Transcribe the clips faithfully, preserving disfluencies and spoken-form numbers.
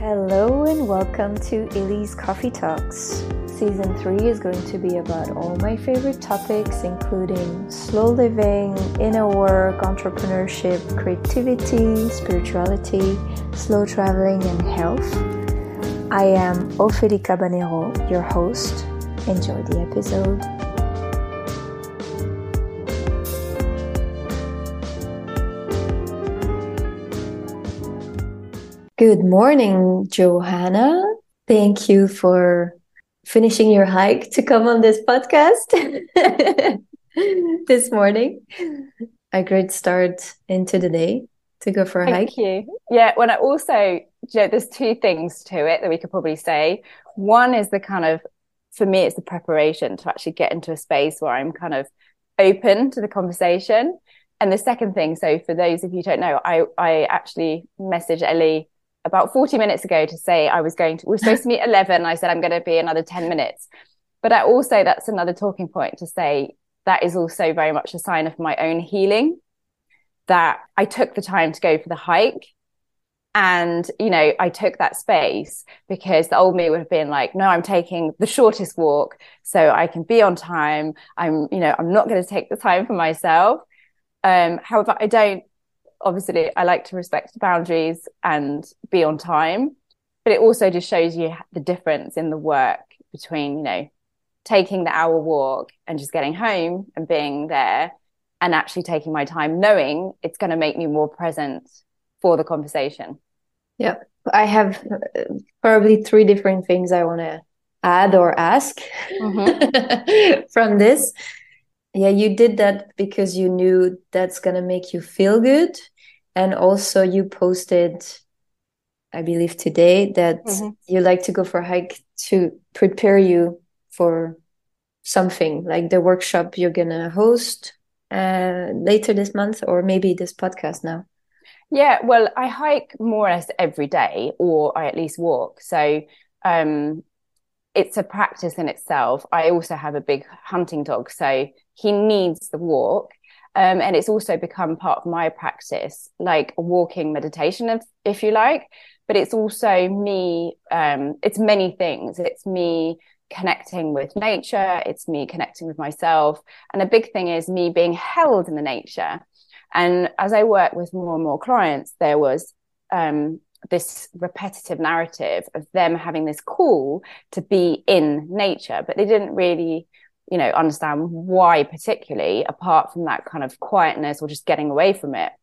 Hello and welcome to Illy's Coffee Talks. Season three is going to be about all my favorite topics, including slow living, inner work, entrepreneurship, creativity, spirituality, slow traveling, and health. I am Ophélie Cabanero, your host. Enjoy the episode. Good morning, Johanna. Thank you for finishing your hike to come on this podcast this morning. A great start into the day to go for a Thank hike. you. Yeah, when I also, you know, there's two things to it that we could probably say. One is the kind of, for me, it's the preparation to actually get into a space where I'm kind of open to the conversation. And the second thing, so for those of you who don't know, I, I actually messaged Ellie about forty minutes ago to say I was going to, we we're supposed to meet at eleven. I said, I'm going to be another ten minutes. But I also, that's another talking point to say that is also very much a sign of my own healing, that I took the time to go for the hike. And, you know, I took that space because the old me would have been like, no, I'm taking the shortest walk so I can be on time. I'm, you know, I'm not going to take the time for myself. Um, however, I don't, obviously I like to respect boundaries and be on time, but it also just shows you the difference in the work between, you know, taking the hour walk and just getting home and being there, and actually taking my time knowing it's going to make me more present for the conversation. Yeah, I have probably three different things I want to add or ask mm-hmm. from this. Yeah, you did that because you knew that's going to make you feel good. And also you posted, I believe today, that mm-hmm. you like to go for a hike to prepare you for something, like the workshop you're going to host uh, later this month, or maybe this podcast now. Yeah, well, I hike more or less every day, or I at least walk. So um, it's a practice in itself. I also have a big hunting dog, so he needs the walk. Um, and it's also become part of my practice, like a walking meditation, if, if you like. But it's also me, um, it's many things. It's me connecting with nature. It's me connecting with myself. And a big thing is me being held in the nature. And as I work with more and more clients, there was um, this repetitive narrative of them having this call to be in nature, but they didn't really, you know, understand why particularly, apart from that kind of quietness or just getting away from it.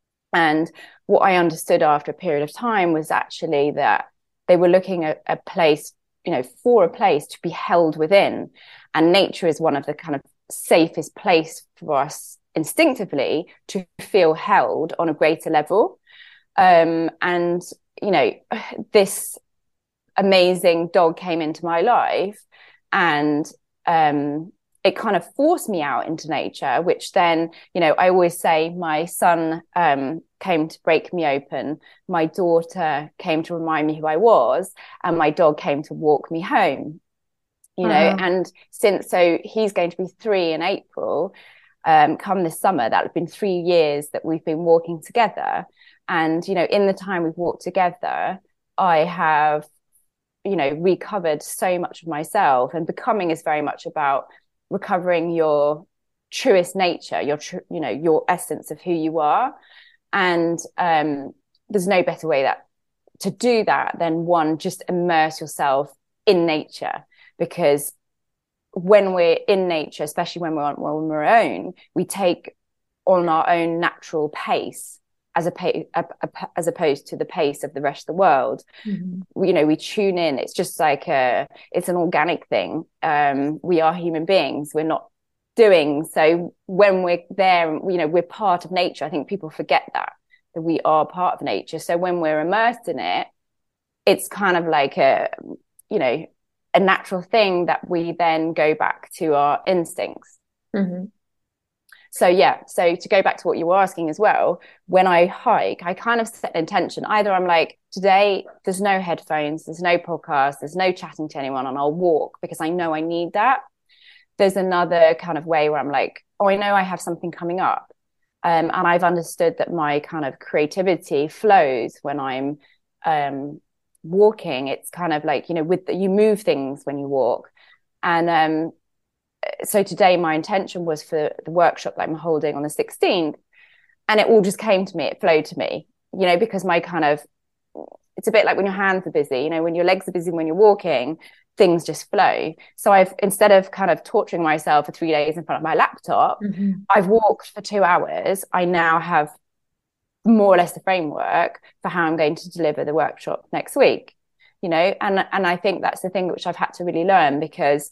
And what I understood after a period of time was actually that they were looking at a place, you know, for a place to be held within. And nature is one of the kind of safest place for us instinctively to feel held on a greater level. Um, and, you know, this amazing dog came into my life, and um, it kind of forced me out into nature, which then, you know, I always say my son um, came to break me open. My daughter came to remind me who I was, and my dog came to walk me home, you know, uh-huh. And since, so he's going to be three in April, um, come this summer, that have been three years that we've been walking together. And, you know, in the time we've walked together, I have, you know, recovered so much of myself. And becoming is very much about recovering your truest nature, your, tr- you know, your essence of who you are. And um, there's no better way that to do that than one, just immerse yourself in nature. Because when we're in nature, especially when we're on, when we're own, we take on our own natural pace, as a, pa- a, a as opposed to the pace of the rest of the world. Mm-hmm. You know, we tune in. It's just like a, it's an organic thing. Um, we are human beings. We're not doing. So when we're there, you know, we're part of nature. I think people forget that, that we are part of nature. So when we're immersed in it, it's kind of like a, you know, a natural thing that we then go back to our instincts. Mm-hmm. So yeah, so to go back to what you were asking as well, when I hike, I kind of set an intention. Either I'm like, today there's no headphones, there's no podcast, there's no chatting to anyone, and I'll walk because I know I need that. There's another kind of way where I'm like, oh, I know I have something coming up. Um, and I've understood that my kind of creativity flows when I'm um, walking, it's kind of like, you know, with the, you move things when you walk. And um, so today my intention was for the workshop that I'm holding on the sixteenth, and it all just came to me, it flowed to me, you know, because my kind of, it's a bit like when your hands are busy, you know, when your legs are busy, when you're walking, things just flow. So I've, instead of kind of torturing myself for three days in front of my laptop, mm-hmm. I've walked for two hours. I now have more or less the framework for how I'm going to deliver the workshop next week, you know, and, and I think that's the thing which I've had to really learn, because,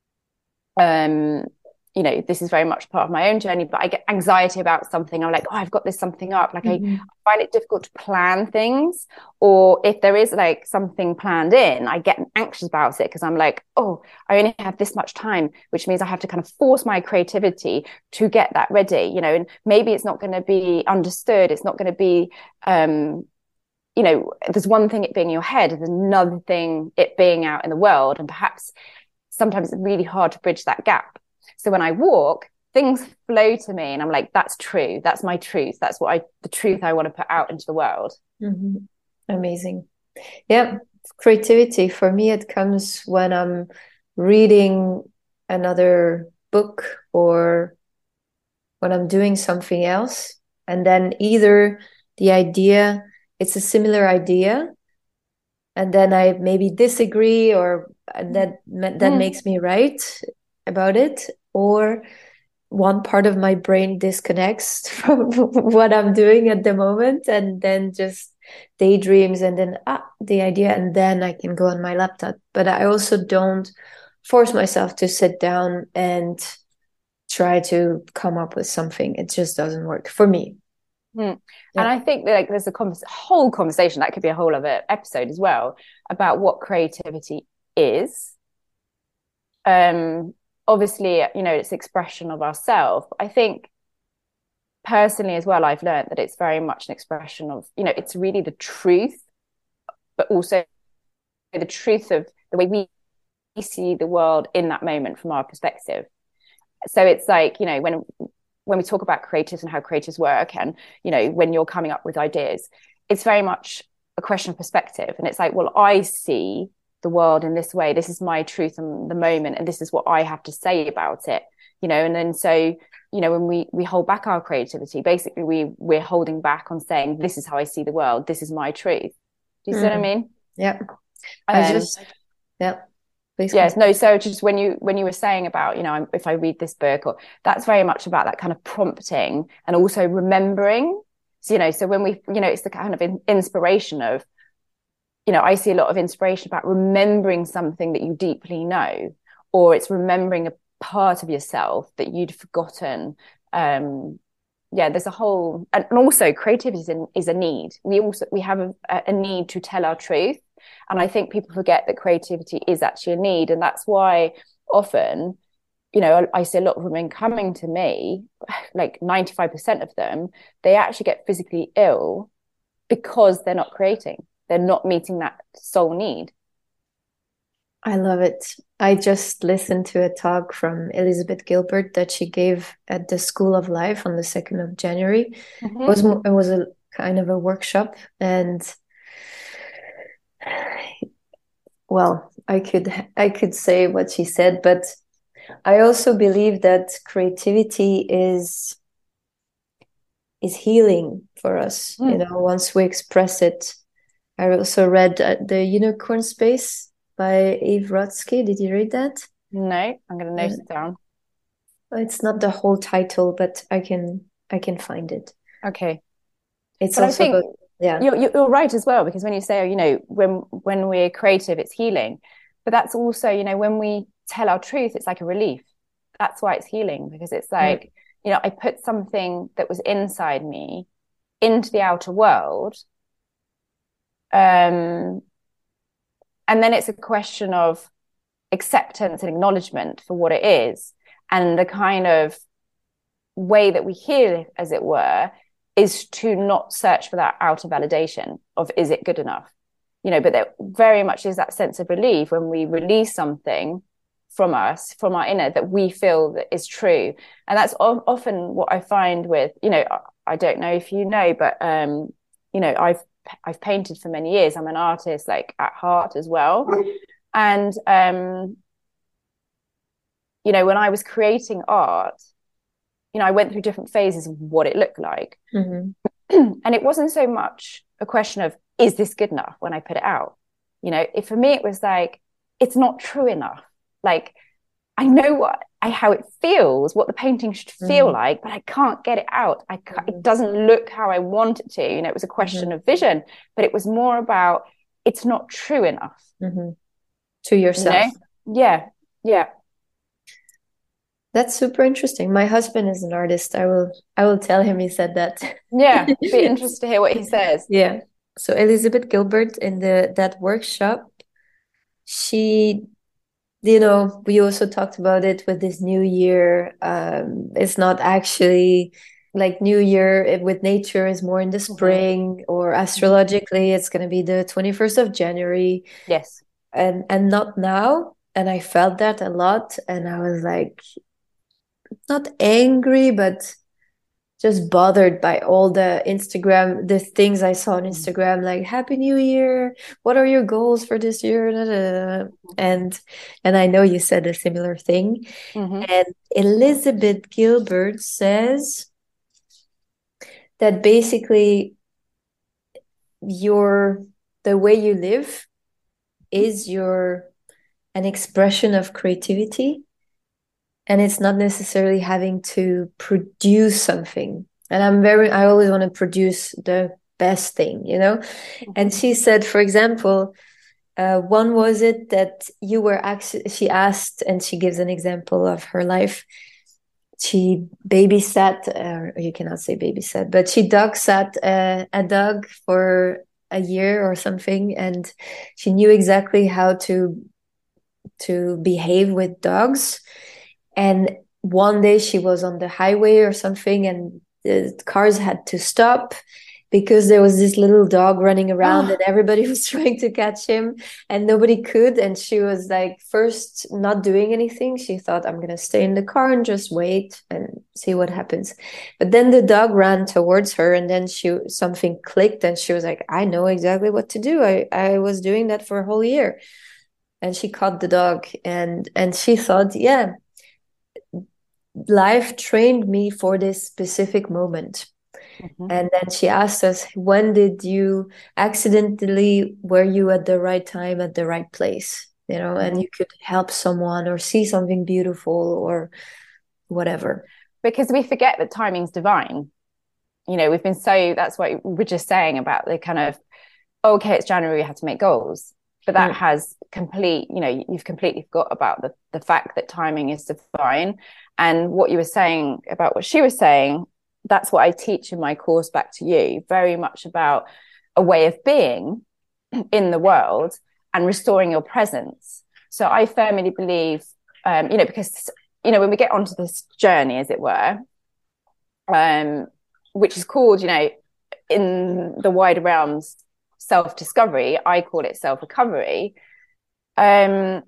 um, you know, this is very much part of my own journey, but I get anxiety about something. I'm like, oh, I've got this something up. Like mm-hmm. I, I find it difficult to plan things, or if there is like something planned in, I get anxious about it, because I'm like, oh, I only have this much time, which means I have to kind of force my creativity to get that ready, you know, and maybe it's not going to be understood. It's not going to be, um, you know, there's one thing it being in your head, there's another thing it being out in the world. And perhaps sometimes it's really hard to bridge that gap. So when I walk, things flow to me, and I'm like, that's true. That's my truth. That's what I, the truth I want to put out into the world. Mm-hmm. Amazing. Yeah. Creativity for me, it comes when I'm reading another book or when I'm doing something else. And then either the idea, it's a similar idea, and then I maybe disagree, or that, that mm. makes me write about it, or one part of my brain disconnects from what I'm doing at the moment, and then just daydreams, and then ah, the idea, and then I can go on my laptop. But I also don't force myself to sit down and try to come up with something. It just doesn't work for me. Mm. Yeah. And I think that, like, there's a convers- whole conversation that could be a whole other episode as well about what creativity is. Um, obviously, you know, it's expression of ourselves. I think personally as well, I've learned that it's very much an expression of, you know, it's really the truth, but also the truth of the way we see the world in that moment from our perspective. So it's like, you know, when when we talk about creatives and how creatives work, and, you know, when you're coming up with ideas, it's very much a question of perspective. And it's like, well, I see the world in this way. This is my truth in the moment, and this is what I have to say about it, you know. And then so, you know, when we we hold back our creativity, basically we we're holding back on saying, this is how I see the world, this is my truth. Do you mm. see what I mean? Yeah. Um, I just yeah. Please yes, continue. No. So just when you when you were saying about, you know, if I read this book, or that's very much about that kind of prompting and also remembering. So, you know, so when we, you know, it's the kind of in, inspiration of, you know, I see a lot of inspiration about remembering something that you deeply know, or it's remembering a part of yourself that you'd forgotten. Um, yeah, there's a whole, and, and also creativity is, in, is a need. We also we have a, a need to tell our truth. And I think people forget that creativity is actually a need. And that's why often, you know, I see a lot of women coming to me, like ninety-five percent of them, they actually get physically ill because they're not creating. They're not meeting that soul need. I love it. I just listened to a talk from Elizabeth Gilbert that she gave at the School of Life on the second of January. Mm-hmm. It was, it was a kind of a workshop, and well, I could I could say what she said, but I also believe that creativity is is healing for us. Mm. You know, once we express it. I also read uh, The Unicorn Space by Eve Rodsky. Did you read that? No, I'm going to note yeah. it down. It's not the whole title, but I can I can find it. Okay. It's but also I think about, yeah. You're, you're right as well, because when you say, you know, when when we're creative, it's healing. But that's also, you know, when we tell our truth, it's like a relief. That's why it's healing, because it's like, mm. you know, I put something that was inside me into the outer world. Um, and then it's a question of acceptance and acknowledgement for what it is. And the kind of way that we heal, as it were, is to not search for that outer validation of, is it good enough? You know, but there very much is that sense of relief when we release something from us, from our inner, that we feel that is true. And that's o- often what I find with, you know, I don't know if you know, but, um, you know, I've I've painted for many years. I'm an artist, like at heart as well. And, um, you know, when I was creating art, you know, I went through different phases of what it looked like. Mm-hmm. And it wasn't so much a question of, is this good enough when I put it out? You know, it, for me, it was like, it's not true enough. Like, I know what I, how it feels, what the painting should feel mm-hmm. like, but I can't get it out. I mm-hmm. It doesn't look how I want it to. You know, it was a question mm-hmm. of vision, but it was more about, it's not true enough. Mm-hmm. To yourself. You know? Yeah. Yeah. That's super interesting. My husband is an artist. I will I will tell him he said that. Yeah, be interested to hear what he says. Yeah. So Elizabeth Gilbert in the that workshop, she, you know, we also talked about it with this new year. Um, it's not actually like new year with nature is more in the spring, mm-hmm. or astrologically it's going to be the twenty-first of January. Yes. And and not now. And I felt that a lot. And I was like, not angry, but just bothered by all the Instagram, the things I saw on Instagram, like Happy New Year. What are your goals for this year? Da, da, da. And and I know you said a similar thing. Mm-hmm. And Elizabeth Gilbert says that basically your the way you live is your an expression of creativity. And it's not necessarily having to produce something. And I'm very, I always want to produce the best thing, you know? Mm-hmm. And she said, for example, uh, one was it that you were actually, she asked, and she gives an example of her life. She babysat, or uh, you cannot say babysat, but she dog sat uh, a dog for a year or something. And she knew exactly how to, to behave with dogs. And one day she was on the highway or something, and the cars had to stop because there was this little dog running around, oh. and everybody was trying to catch him and nobody could. And she was like, first not doing anything. She thought, I'm going to stay in the car and just wait and see what happens. But then the dog ran towards her, and then she something clicked, and she was like, I know exactly what to do. I, I was doing that for a whole year. And she caught the dog, and, and she thought, yeah, life trained me for this specific moment. Mm-hmm. And then she asked us, when did you accidentally, were you at the right time at the right place, you know, mm-hmm. and you could help someone or see something beautiful or whatever. Because we forget that timing's divine. You know, we've been so, that's what we're just saying about the kind of, okay, it's January, we have to make goals. But that mm. has complete, you know, you've completely forgot about the, the fact that timing is divine. And what you were saying about what she was saying, that's what I teach in my course Back to You, very much about a way of being in the world and restoring your presence. So I firmly believe, um, you know, because, you know, when we get onto this journey, as it were, um, which is called, you know, in the wider realms, self-discovery, I call it self-recovery. Um,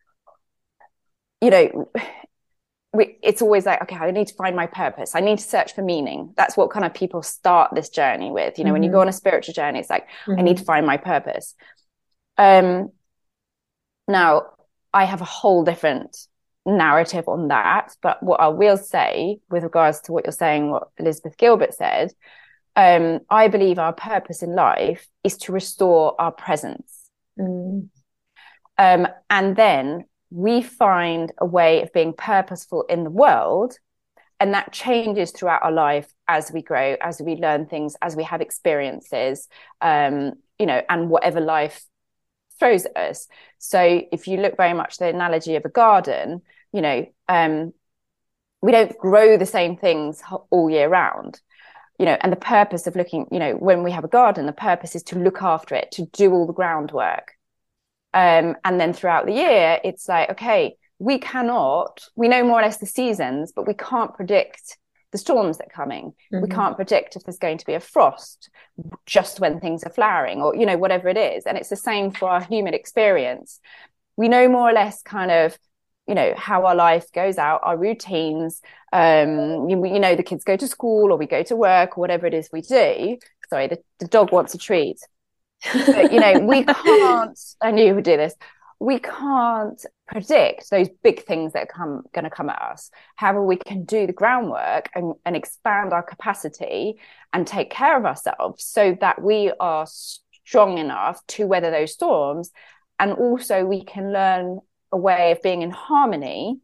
you know, we, it's always like, okay, I need to find my purpose. I need to search for meaning. That's what kind of people start this journey with. You know, mm-hmm. when you go on a spiritual journey, it's like, mm-hmm. I need to find my purpose. Um, now, I have a whole different narrative on that. But what I will say with regards to what you're saying, what Elizabeth Gilbert said, Um, I believe our purpose in life is to restore our presence. Mm. Um, and then we find a way of being purposeful in the world. And that changes throughout our life as we grow, as we learn things, as we have experiences, um, you know, and whatever life throws at us. So if you look very much the analogy of a garden, you know, um, we don't grow the same things all year round. You know, and the purpose of looking, you know, when we have a garden, the purpose is to look after it, to do all the groundwork. Um, and then throughout the year, it's like, okay, we cannot, we know more or less the seasons, but we can't predict the storms that are coming. Mm-hmm. We can't predict if there's going to be a frost just when things are flowering or, you know, whatever it is. And it's the same for our human experience. We know more or less kind of, you know, how our life goes out, our routines, um, you, you know, the kids go to school or we go to work or whatever it is we do. sorry, the, the dog wants a treat. But, you know, we can't, I knew you would do this. We can't predict those big things that are come going to come at us. However, we can do the groundwork and, and expand our capacity and take care of ourselves so that we are strong enough to weather those storms. And also we can learn a way of being in harmony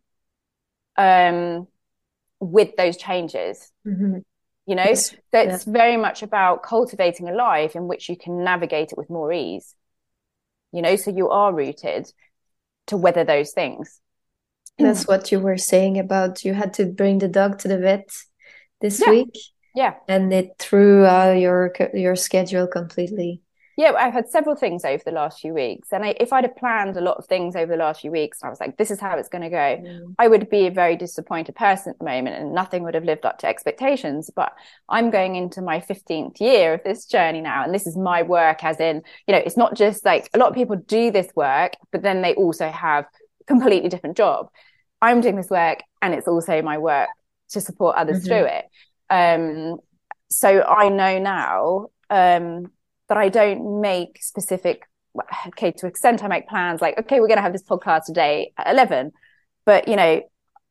um, with those changes. Mm-hmm. You know, yes. So it's yeah. very much about cultivating a life in which you can navigate it with more ease. You know, so you are rooted to weather those things. That's what you were saying about you had to bring the dog to the vet this yeah. week. Yeah. And it threw out your your schedule completely. Yeah, I've had several things over the last few weeks. And I, if I'd have planned a lot of things over the last few weeks, and I was like, this is how it's going to go, mm. I would be a very disappointed person at the moment and nothing would have lived up to expectations. But I'm going into my fifteenth year of this journey now. And this is my work, as in, you know, it's not just like a lot of people do this work, but then they also have a completely different job. I'm doing this work and it's also my work to support others mm-hmm. through it. Um, so I know now, um, that I don't make specific, okay, to an extent I make plans like, okay, we're going to have this podcast today at eleven, but you know,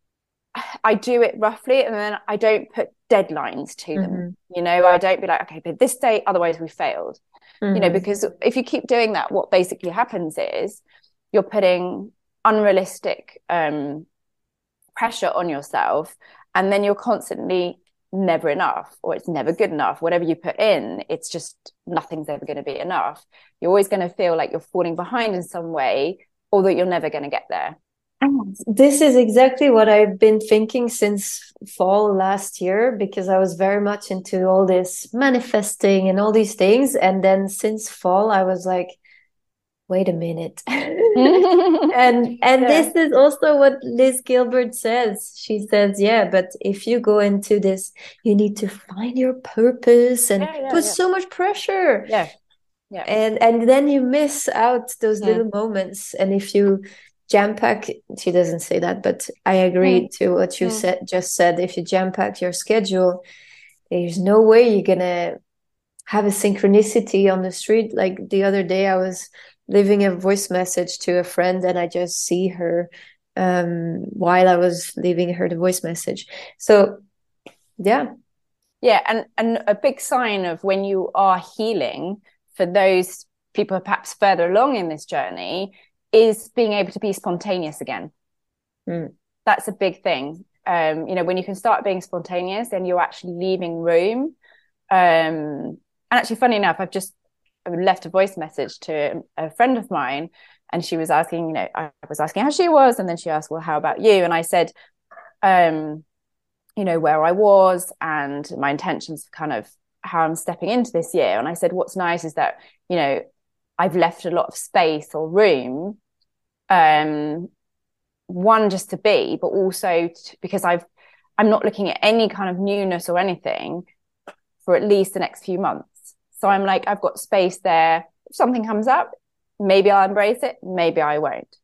I do it roughly and then I don't put deadlines to them. Mm-hmm. You know, I don't be like, okay, but this day, otherwise we failed, mm-hmm. you know, because if you keep doing that, what basically happens is you're putting unrealistic um, pressure on yourself and then you're constantly never enough, or it's never good enough. Whatever you put in, it's just nothing's ever going to be enough. You're always going to feel like you're falling behind in some way, or that you're never going to get there. This is exactly what I've been thinking since fall last year, because I was very much into all this manifesting and all these things. And then since fall, I was like, wait a minute. and and yeah. This is also what Liz Gilbert says. She says, yeah, but if you go into this, you need to find your purpose and yeah, yeah, put yeah. so much pressure. Yeah. Yeah. And and then you miss out those mm. little moments. And if you jam pack, she doesn't say that, but I agree mm. to what you mm. said just said. If you jam pack your schedule, there's no way you're gonna have a synchronicity on the street. Like the other day I was leaving a voice message to a friend and I just see her um, while I was leaving her the voice message. So, yeah. Yeah. And, and a big sign of when you are healing for those people perhaps further along in this journey is being able to be spontaneous again. Mm. That's a big thing. Um, you know, when you can start being spontaneous, then you're actually leaving room. Um, and actually, funny enough, I've just I left a voice message to a friend of mine and she was asking, you know, I was asking how she was. And then she asked, well, how about you? And I said, um, you know, where I was and my intentions, kind of how I'm stepping into this year. And I said, what's nice is that, you know, I've left a lot of space or room, um, one, just to be, but also to, because I've, I'm not looking at any kind of newness or anything for at least the next few months. So I'm like, I've got space there. If something comes up, maybe I'll embrace it. Maybe I won't.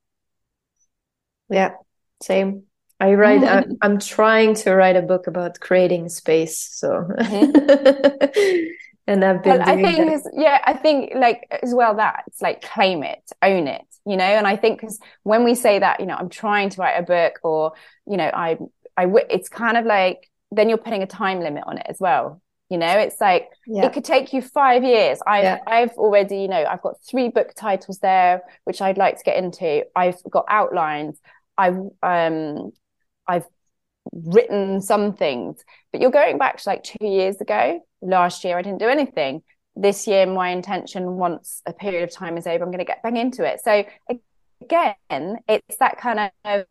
Yeah, same. I write, mm-hmm. I'm, I'm trying to write a book about creating space. So, mm-hmm. and I've been well, doing I think, that. yeah, I think like as well that it's like claim it, own it, you know? And I think because when we say that, you know, I'm trying to write a book or, you know, I, I, it's kind of like, then you're putting a time limit on it as well. You know, it's like, yeah. it could take you five years. I've, yeah. I've already, you know, I've got three book titles there, which I'd like to get into. I've got outlines. I've, um, I've written some things, but you're going back to like two years ago. Last year, I didn't do anything. This year, my intention, once a period of time is over, I'm going to get back into it. So again, it's that kind of,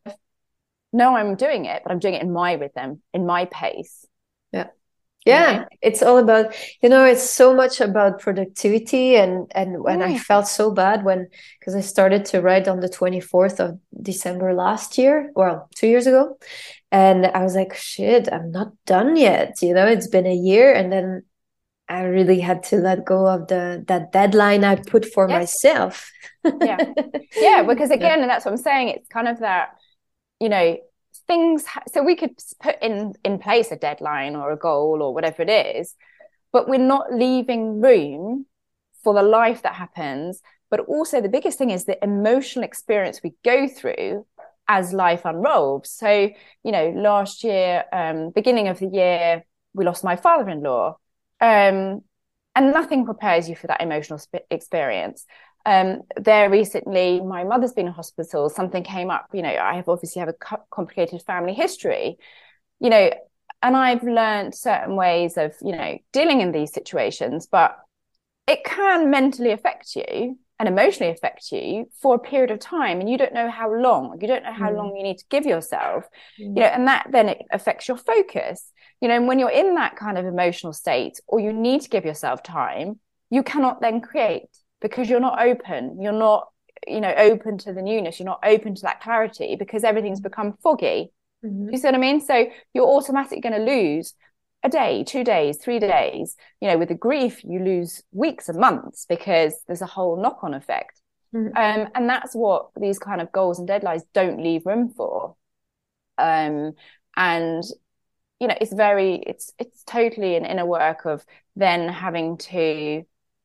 no, I'm doing it, but I'm doing it in my rhythm, in my pace. Yeah. Yeah, it's all about, you know, it's so much about productivity. And and when mm. I felt so bad when, because I started to write on the twenty-fourth of December last year, well, two years ago. And I was like, shit, I'm not done yet. You know, it's been a year. And then I really had to let go of the that deadline I put for yes. myself. yeah. Yeah, because again, yeah. and that's what I'm saying, it's kind of that, you know, things, so we could put in in place a deadline or a goal or whatever it is, but we're not leaving room for the life that happens. But also the biggest thing is the emotional experience we go through as life unrolls. So, you know, last year, um, beginning of the year, we lost my father-in-law. Um, and nothing prepares you for that emotional sp- experience. Um, there recently, my mother's been in hospital. Something came up. You know, I have obviously have a co- complicated family history, you know, and I've learned certain ways of, you know, dealing in these situations, but it can mentally affect you and emotionally affect you for a period of time, and you don't know how long. You don't know how mm. long you need to give yourself, mm. you know, and that then it affects your focus, you know. And when you're in that kind of emotional state, or you need to give yourself time, you cannot then create, because you're not open. You're not, you know, open to the newness. You're not open to that clarity, because everything's become foggy. Mm-hmm. Do you see what I mean? So you're automatically going to lose a day, two days, three days. You know, with the grief, you lose weeks and months, because there's a whole knock-on effect. Mm-hmm. Um, and that's what these kind of goals and deadlines don't leave room for. Um, and, you know, it's very, it's, it's totally an inner work of then having to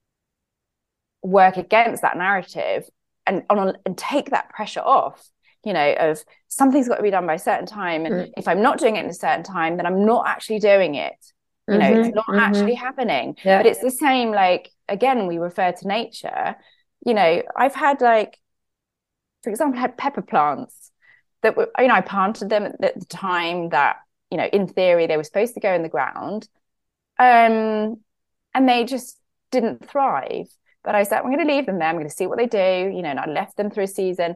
work against that narrative and, on, and take that pressure off. You know, of something's got to be done by a certain time. And mm. if I'm not doing it in a certain time, then I'm not actually doing it. You know, mm-hmm, it's not mm-hmm. actually happening. Yeah. But it's the same, like, again, we refer to nature. You know, I've had, like, for example, I had pepper plants that were, you know, I planted them at the time that, you know, in theory, they were supposed to go in the ground. Um, and they just didn't thrive. But I said, I'm going to leave them there. I'm going to see what they do. You know, and I left them through a season.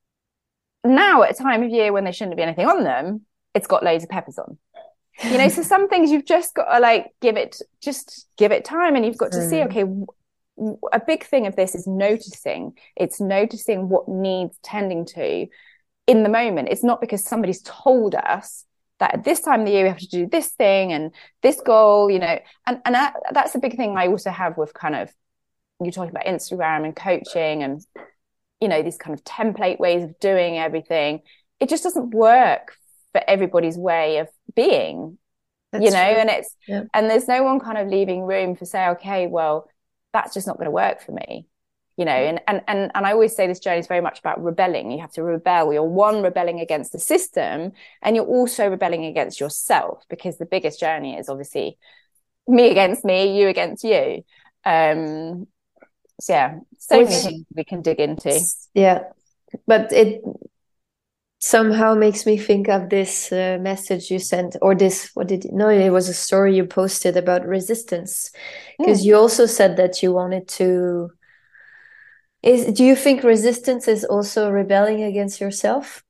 Now, at a time of year when there shouldn't be anything on them, it's got loads of peppers on. You know, so some things you've just got to, like, give it, just give it time. And you've got to mm. see, okay, w- a big thing of this is noticing. It's noticing what needs tending to in the moment. It's not because somebody's told us that at this time of the year we have to do this thing and this goal, you know. And, and that, that's a big thing I also have with kind of, you're talking about Instagram and coaching and, you know, these kind of template ways of doing everything. It just doesn't work for everybody's way of being. That's you know, true. and it's, yeah. and there's no one kind of leaving room for say, okay, well, that's just not going to work for me, you know. And, and, and, and I always say this journey is very much about rebelling. You have to rebel. You're one, rebelling against the system, and you're also rebelling against yourself, because the biggest journey is obviously me against me, you against you. Um, So yeah, so Which, many things we can dig into. Yeah, but it somehow makes me think of this uh, message you sent, or this, what did, no, it was a story you posted about resistance, because mm. you also said that you wanted to, is, do you think resistance is also rebelling against yourself?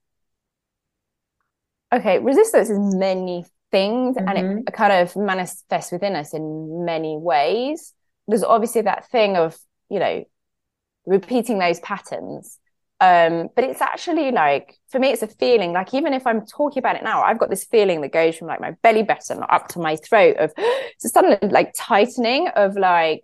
Okay, resistance is many things, mm-hmm. and it kind of manifests within us in many ways. There's obviously that thing of, you know, repeating those patterns. Um, but it's actually like, for me, it's a feeling, like, even if I'm talking about it now, I've got this feeling that goes from like my belly button up to my throat of it's a sudden like tightening of like,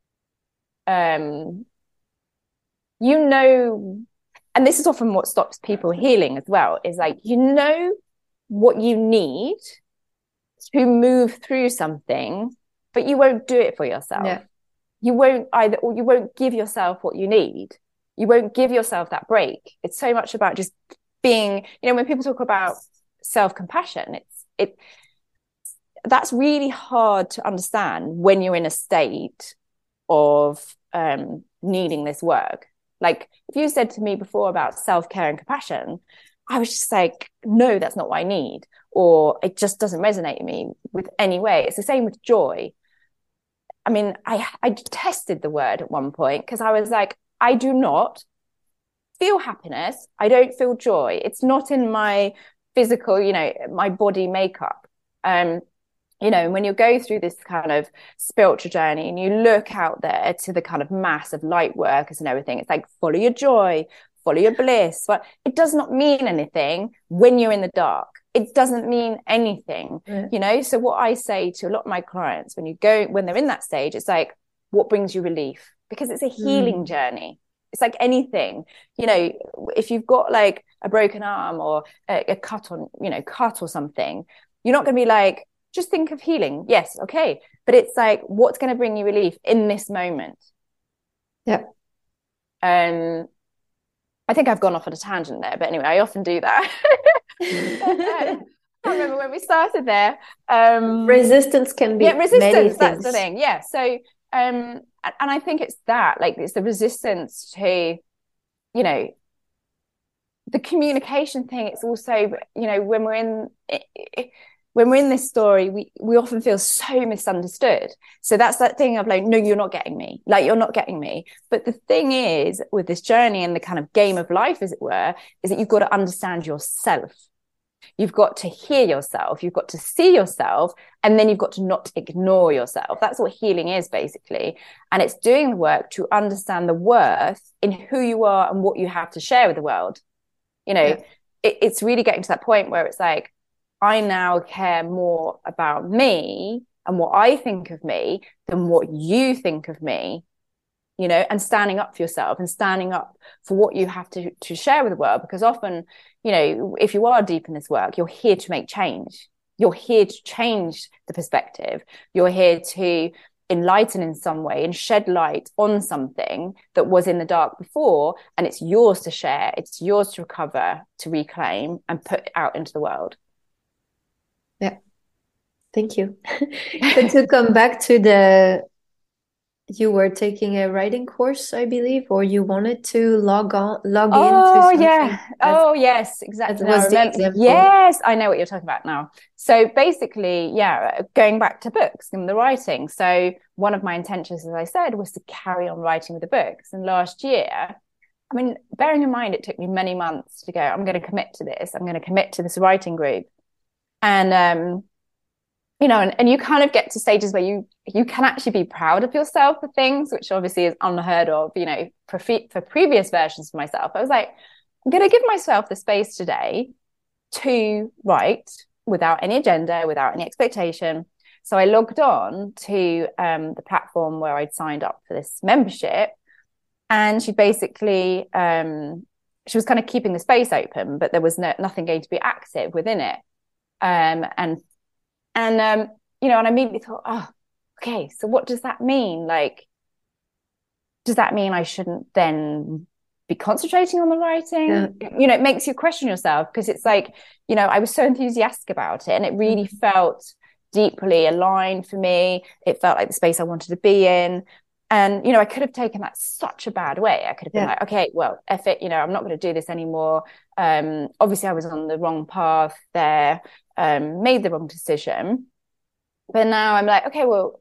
um, you know, and this is often what stops people healing as well, is like, you know, what you need to move through something, but you won't do it for yourself. Yeah. You won't either, or you won't give yourself what you need. You won't give yourself that break. It's so much about just being, you know, when people talk about self-compassion, it's, it, that's really hard to understand when you're in a state of um, needing this work. Like, if you said to me before about self-care and compassion, I was just like, no, that's not what I need. Or it just doesn't resonate with me with any way. It's the same with joy. I mean, I, I detested the word at one point, because I was like, I do not feel happiness. I don't feel joy. It's not in my physical, you know, my body makeup. Um, you know, when you go through this kind of spiritual journey and you look out there to the kind of mass of light workers and everything, it's like, follow your joy, follow your bliss. But it does not mean anything when you're in the dark. It doesn't mean anything, yeah. you know? So what I say to a lot of my clients, when you go, when they're in that stage, it's like, what brings you relief? Because it's a healing mm. journey. It's like anything, you know, if you've got like a broken arm or a, a cut on, you know, cut or something, you're not going to be like, just think of healing. Yes. Okay. but it's like, what's going to bring you relief in this moment? Yeah. Um, I think I've gone off on a tangent there, but anyway, I often do that. I can't remember when we started there. Um, resistance can be yeah, resistance. That's the thing. Yeah. So, um, and I think it's that, like, it's the resistance to, you know, the communication thing. It's also, you know, when we're in when we're in this story, we we often feel so misunderstood. So that's that thing of like, no, you're not getting me. Like, you're not getting me. But the thing is, with this journey and the kind of game of life, as it were, is that you've got to understand yourself. You've got to hear yourself. You've got to see yourself. And then you've got to not ignore yourself. That's what healing is, basically. And it's doing the work to understand the worth in who you are and what you have to share with the world. You know, yeah. it, it's really getting to that point where it's like, I now care more about me and what I think of me than what you think of me, you know, and standing up for yourself and standing up for what you have to, to share with the world. Because often, you know, if you are deep in this work, you're here to make change. You're here to change the perspective. You're here to enlighten in some way and shed light on something that was in the dark before. And it's yours to share. It's yours to recover, to reclaim and put out into the world. Yeah. Thank you. But to come back to the, you were taking a writing course, I believe, or you wanted to log on, log oh, into something. Yeah. As, oh, yes, exactly. Was I remember. The yes, I know what you're talking about now. So basically, yeah, going back to books and the writing. So one of my intentions, as I said, was to carry on writing with the books. And last year, I mean, bearing in mind, it took me many months to go, I'm going to commit to this. I'm going to commit to this writing group. And, um, you know, and, and you kind of get to stages where you you can actually be proud of yourself for things, which obviously is unheard of, you know, for, for previous versions of myself. I was like, I'm going to give myself the space today to write without any agenda, without any expectation. So I logged on to um, the platform where I'd signed up for this membership. And she basically, um, she was kind of keeping the space open, but there was no, nothing going to be active within it. Um, and, and, um, you know, and I immediately thought, oh, okay, so what does that mean? Like, does that mean I shouldn't then be concentrating on the writing? Yeah. You know, it makes you question yourself, because it's like, you know, I was so enthusiastic about it and it really mm-hmm. felt deeply aligned for me. It felt like the space I wanted to be in. And, you know, I could have taken that such a bad way. I could have been yeah. like, okay, well, F it, you know, I'm not going to do this anymore. Um, obviously, I was on the wrong path there, um, made the wrong decision. But now I'm like, okay, well,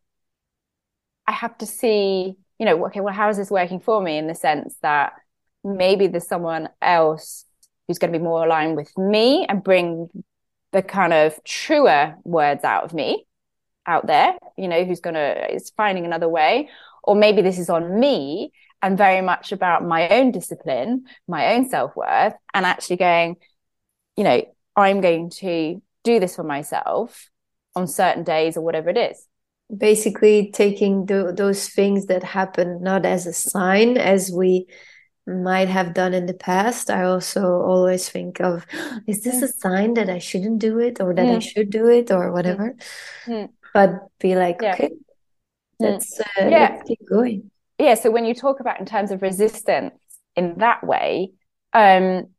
I have to see, you know, okay, well, how is this working for me, in the sense that maybe there's someone else who's going to be more aligned with me and bring the kind of truer words out of me out there, you know, who's going to, is finding another way. Or maybe this is on me and very much about my own discipline, my own self-worth, and actually going, you know, I'm going to do this for myself on certain days or whatever it is. Basically taking the, those things that happen not as a sign as we might have done in the past. I also always think of, is this a sign that I shouldn't do it, or that mm. I should do it, or whatever? Mm. But be like, yeah. okay, let's, uh, yeah. let's keep going. Yeah, so when you talk about in terms of resistance in that way, um,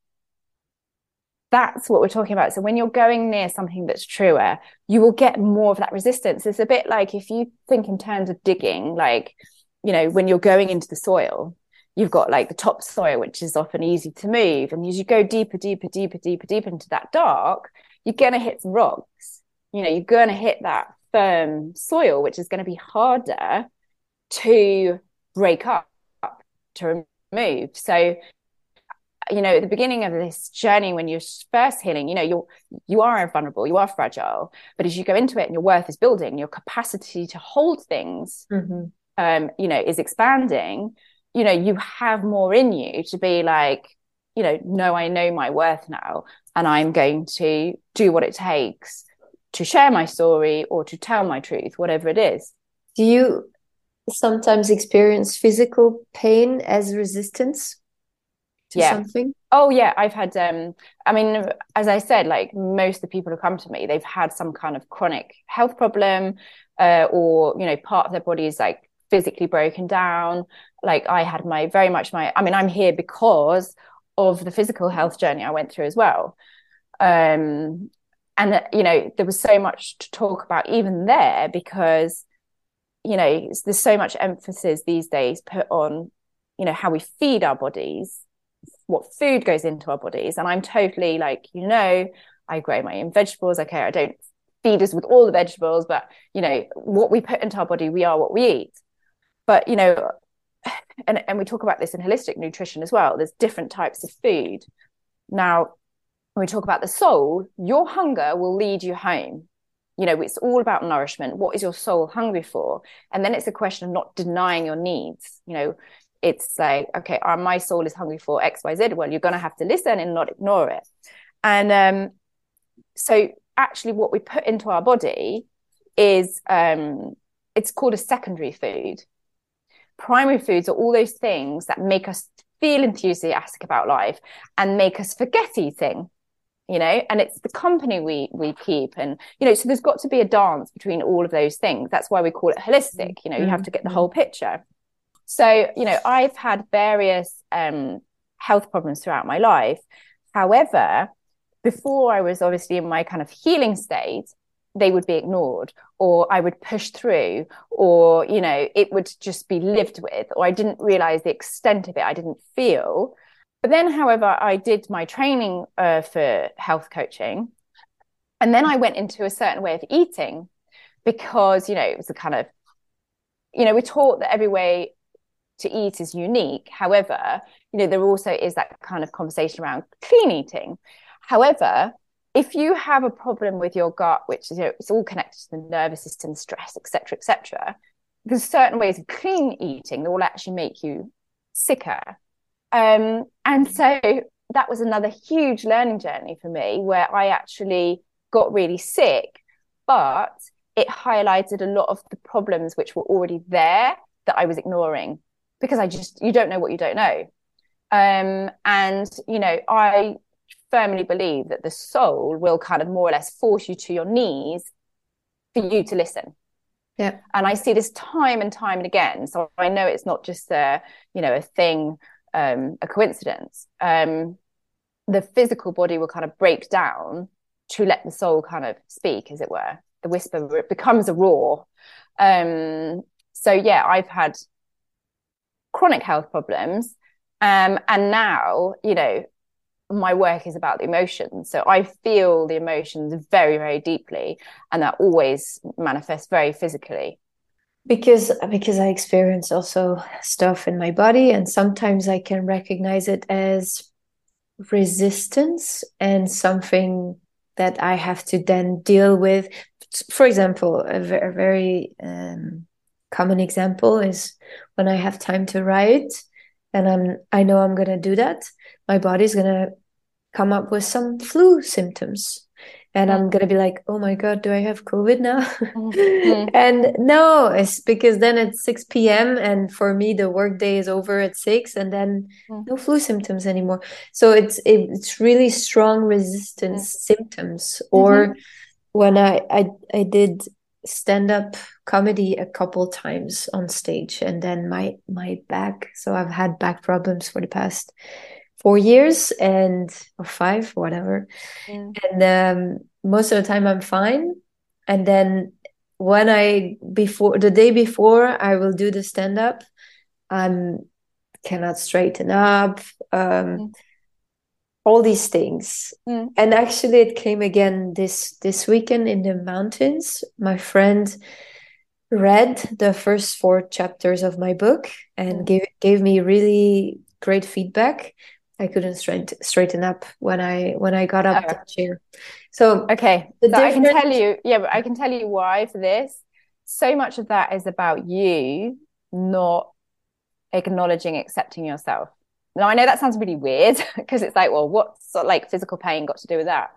that's what we're talking about. So when you're going near something that's truer, you will get more of that resistance. It's a bit like, if you think in terms of digging, like, you know, when you're going into the soil, you've got like the topsoil, which is often easy to move. And as you go deeper, deeper, deeper, deeper, deeper into that dark, you're going to hit some rocks. You know, you're going to hit that firm soil, which is going to be harder to break up, to remove. So, you know, at the beginning of this journey, when you're first healing, you know, you're, you are vulnerable, you are fragile, but as you go into it and your worth is building, your capacity to hold things, mm-hmm. um, you know, is expanding, you know, you have more in you to be like, you know, no, I know my worth now, and I'm going to do what it takes to share my story or to tell my truth, whatever it is. Do you sometimes experience physical pain as resistance? to yeah. something? Oh yeah, I've had, um, I mean, as I said, like most of the people who come to me, they've had some kind of chronic health problem, uh, or, you know, part of their body is like physically broken down. Like I had my, very much my, I mean, I'm here because of the physical health journey I went through as well. Um, and, you know, there was so much to talk about even there because, you know, there's so much emphasis these days put on, you know, how we feed our bodies, what food goes into our bodies. And I'm totally like, you know, I grow my own vegetables. Okay, I don't feed us with all the vegetables, but, you know, what we put into our body, we are what we eat. But, you know, and, and we talk about this in holistic nutrition as well. There's different types of food. Now, when we talk about the soul, your hunger will lead you home. You know, it's all about nourishment. What is your soul hungry for? And then it's a question of not denying your needs. You know, it's like, okay, uh, my soul is hungry for X, Y, Z. Well, you're going to have to listen and not ignore it. And um, so actually what we put into our body is, um, it's called a secondary food. Primary foods are all those things that make us feel enthusiastic about life and make us forget eating. You know, and it's the company we we keep. And, you know, so there's got to be a dance between all of those things. That's why we call it holistic. You know, you have to get the whole picture. So, you know, I've had various um, health problems throughout my life. However, before I was obviously in my kind of healing state, they would be ignored, or I would push through, or, you know, it would just be lived with, or I didn't realize the extent of it. I didn't feel. But then, however, I did my training uh, for health coaching. And then I went into a certain way of eating because, you know, it was a kind of, you know, we're taught that every way to eat is unique. However, you know, there also is that kind of conversation around clean eating. However, if you have a problem with your gut, which is, you know, it's all connected to the nervous system, stress, et cetera, et cetera, there's certain ways of clean eating that will actually make you sicker. Um, and so that was another huge learning journey for me, where I actually got really sick, but it highlighted a lot of the problems which were already there that I was ignoring, because I just, you don't know what you don't know. Um, and, you know, I firmly believe that the soul will kind of more or less force you to your knees for you to listen. Yeah. And I see this time and time and again. So I know it's not just a, you know, a thing, um, a coincidence. Um, the physical body will kind of break down to let the soul kind of speak, as it were. The whisper becomes a roar. Um, so yeah, I've had chronic health problems. Um, and now, you know, my work is about the emotions. So I feel the emotions very, very deeply, and that always manifests very physically. Because because I experience also stuff in my body, and sometimes I can recognize it as resistance and something that I have to then deal with. For example, a, v- a very um, common example is when I have time to write, and I'm I know I'm gonna do that. My body's gonna come up with some flu symptoms. And I'm going to be like, oh my God, do I have COVID now? Mm-hmm. And no, it's because then it's six p.m. and for me, the work day is over at six, and then mm. no flu symptoms anymore. So it's it, it's really strong resistance mm. symptoms. Or mm-hmm. when I, I, I did stand-up comedy a couple times on stage, and then my, my back, so I've had back problems for the past four years and or five, whatever. Yeah. And um, most of the time I'm fine. And then when I, before the day before I will do the stand-up, I'm cannot straighten up, um, mm. all these things. Mm. And actually it came again this, this weekend in the mountains. My friend read the first four chapters of my book and mm. gave, gave me really great feedback. I couldn't straight, straighten up when I when I got up oh. the chair. So okay, so different... I can tell you, yeah, but I can tell you why for this. So much of that is about you not acknowledging, accepting yourself. Now I know that sounds really weird because it's like, well, what's sort of like physical pain got to do with that?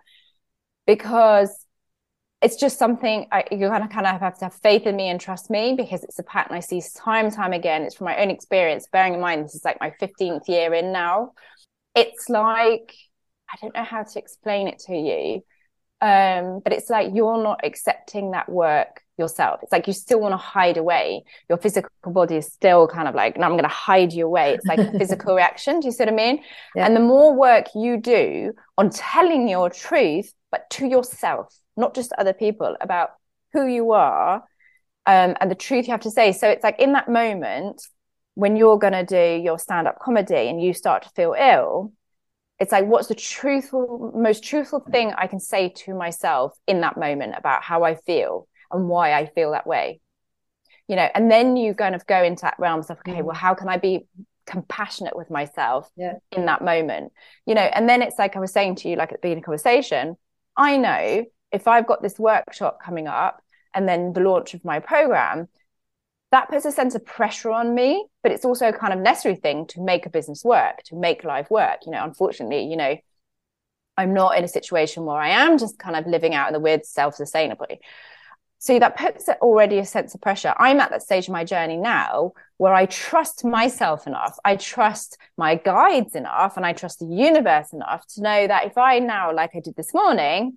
Because it's just something I, you kind of kind of have to have faith in me and trust me, because it's a pattern I see time and time again. It's from my own experience. Bearing in mind, this is like my fifteenth year in now. it's like, I don't know how to explain it to you. Um, but it's like you're not accepting that work yourself. It's like you still want to hide away. Your physical body is still kind of like, no, I'm going to hide you away. It's like a physical reaction. Do you see what I mean? Yeah. And the more work you do on telling your truth, but to yourself, not just other people, about who you are, um, and the truth you have to say. So it's like in that moment when you're going to do your stand-up comedy and you start to feel ill, it's like, what's the truthful, most truthful thing I can say to myself in that moment about how I feel and why I feel that way? You know, and then you kind of go into that realm of, okay, well, how can I be compassionate with myself yeah. in that moment? You know, and then it's like I was saying to you, like at the beginning of the conversation, I know if I've got this workshop coming up and then the launch of my program, that puts a sense of pressure on me, but it's also a kind of necessary thing to make a business work, to make life work. You know, unfortunately, you know, I'm not in a situation where I am just kind of living out in the weird self-sustainably. So that puts already a sense of pressure. I'm at that stage of my journey now where I trust myself enough. I trust my guides enough, and I trust the universe enough to know that if I now, like I did this morning,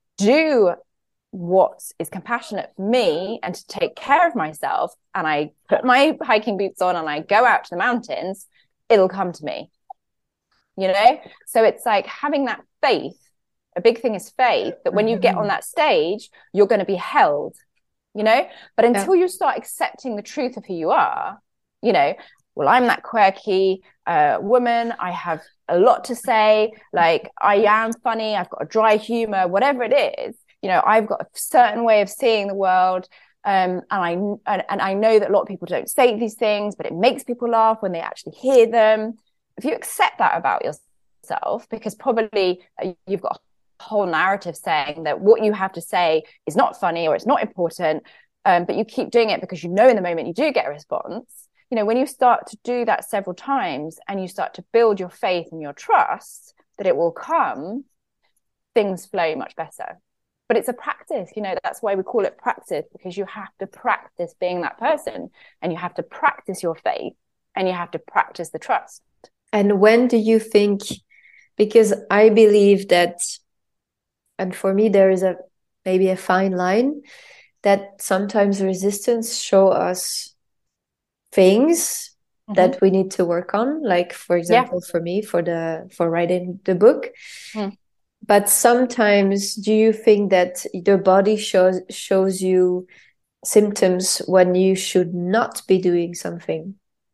do what is compassionate for me and to take care of myself, and I put my hiking boots on and I go out to the mountains, it'll come to me, you know? So it's like having that faith. A big thing is faith, that when you get on that stage, you're going to be held, you know? But until yeah. you start accepting the truth of who you are, you know, well, I'm that quirky uh, woman. I have a lot to say. Like, I am funny. I've got a dry humor, whatever it is. You know, I've got a certain way of seeing the world. Um, and I and, and I know that a lot of people don't say these things, but it makes people laugh when they actually hear them. If you accept that about yourself, because probably uh, you've got a whole narrative saying that what you have to say is not funny or it's not important, um, but you keep doing it because you know in the moment you do get a response. You know, when you start to do that several times and you start to build your faith and your trust that it will come, things flow much better. But it's a practice, you know, that's why we call it practice, because you have to practice being that person, and you have to practice your faith, and you have to practice the trust. And when do you think, because I believe that, and for me, there is a maybe a fine line, that sometimes resistance show us things mm-hmm. that we need to work on. Like, for example, yeah. for me, for the for writing the book. Mm. But sometimes, do you think that the body shows shows you symptoms when you should not be doing something?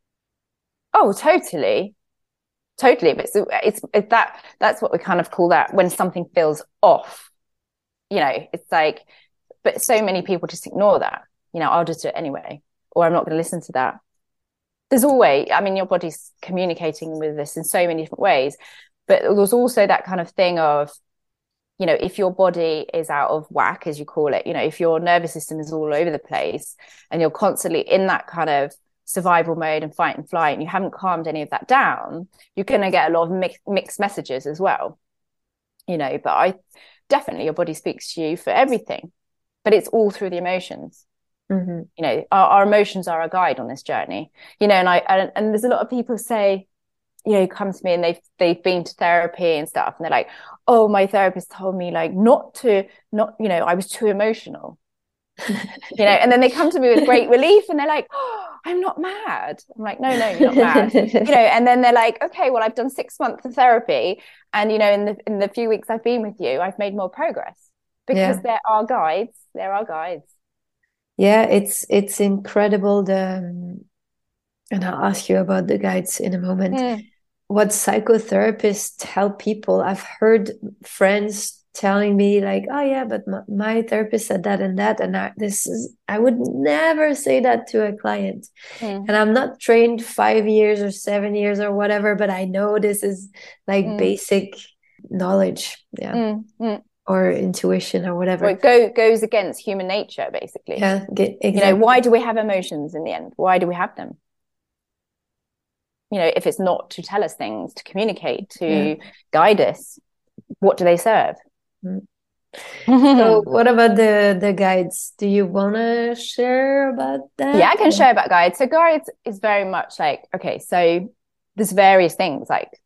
Oh, totally, totally. But it's, it's it's that that's what we kind of call that, when something feels off. You know, it's like, but so many people just ignore that. You know, I'll just do it anyway, or I'm not going to listen to that. There's always, I mean, your body's communicating with this in so many different ways. But there's also that kind of thing of, you know, if your body is out of whack, as you call it, you know, if your nervous system is all over the place and you're constantly in that kind of survival mode and fight and flight, and you haven't calmed any of that down, you're going to get a lot of mix, mixed messages as well, you know. But I definitely, your body speaks to you for everything, but it's all through the emotions. Mm-hmm. You know, our, our emotions are a guide on this journey, you know. And I and, and there's a lot of people say, you know, come to me and they've they've been to therapy and stuff, and they're like, oh, my therapist told me like not to not you know I was too emotional. You know, and then they come to me with great relief and they're like, oh, I'm not mad. I'm like, no, no, you're not mad. You know, and then they're like, okay, well, I've done six months of therapy, and you know, in the in the few weeks I've been with you, I've made more progress, because yeah. there are guides. There are guides. Yeah, it's it's incredible. The and I'll ask you about the guides in a moment. Mm. What psychotherapists help people. I've heard friends telling me like, oh yeah, but my, my therapist said that and that, and I, this is I would never say that to a client. Mm. And I'm not trained five years or seven years or whatever, but I know this is like mm. basic knowledge, yeah, mm. Mm. or intuition or whatever. Well, it go, goes against human nature, basically. Yeah, exactly. You know, why do we have emotions in the end? Why do we have them? You know, if it's not to tell us things, to communicate, to yeah. guide us, what do they serve? Mm. So what about the the guides? Do you want to share about that? Yeah, I can share about guides. So guides is very much like, okay, so there's various things. Like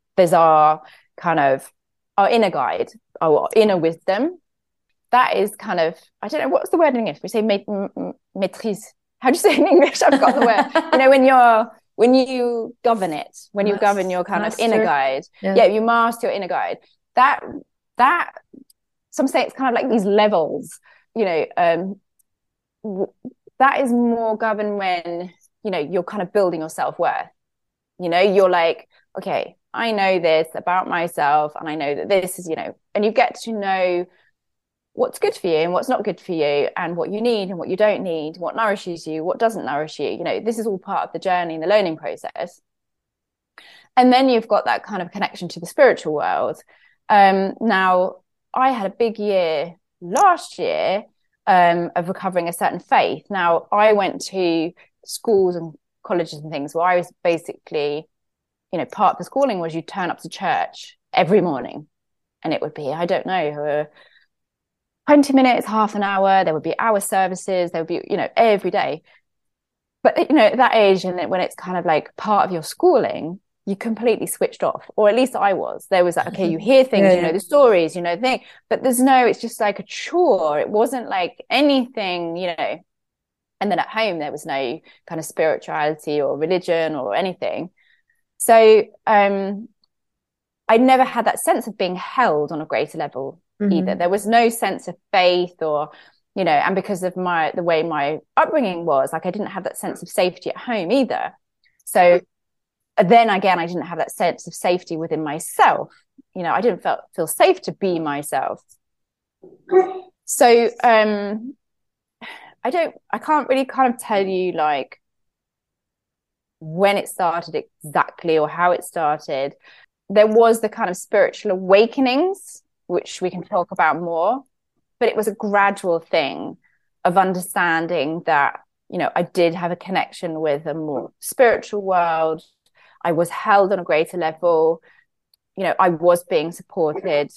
There's our kind of our inner guide, our inner wisdom. That is kind of, I don't know, what's the word in English? We say maîtrise. How do you say it in English? I've got the word. You know, when you're, when you govern it, when you Master, govern your kind master. of inner guide. Yeah. yeah, you master your inner guide. That, that, some say it's kind of like these levels, you know, um, w- that is more governed when, you know, you're kind of building your self-worth. You know, you're like, okay, I know this about myself, and I know that this is, you know, and you get to know what's good for you and what's not good for you, and what you need and what you don't need, what nourishes you, what doesn't nourish you. You know, this is all part of the journey and the learning process. And then you've got that kind of connection to the spiritual world. Um, now, I had a big year last year um, of recovering a certain faith. Now, I went to schools and colleges and things where I was basically, you know, part of the schooling was you turn up to church every morning, and it would be, I don't know, twenty minutes, half an hour. There would be hour services. There would be, you know, every day. But, you know, at that age, and when it's kind of like part of your schooling, you completely switched off, or at least I was. There was like, okay, you hear things, yeah, you know, yeah. the stories, you know, the thing, but there's no, it's just like a chore. It wasn't like anything, you know. And then at home, there was no kind of spirituality or religion or anything. So um, I never had that sense of being held on a greater level mm-hmm. either. There was no sense of faith or, you know, and because of my the way my upbringing was, like I didn't have that sense of safety at home either. So then again, I didn't have that sense of safety within myself. You know, I didn't feel, feel safe to be myself. So um, I don't, I can't really kind of tell you like when it started exactly or how it started. There was the kind of spiritual awakenings, which we can talk about more, but it was a gradual thing of understanding that, you know, I did have a connection with a more spiritual world. I was held on a greater level. You know, I was being supported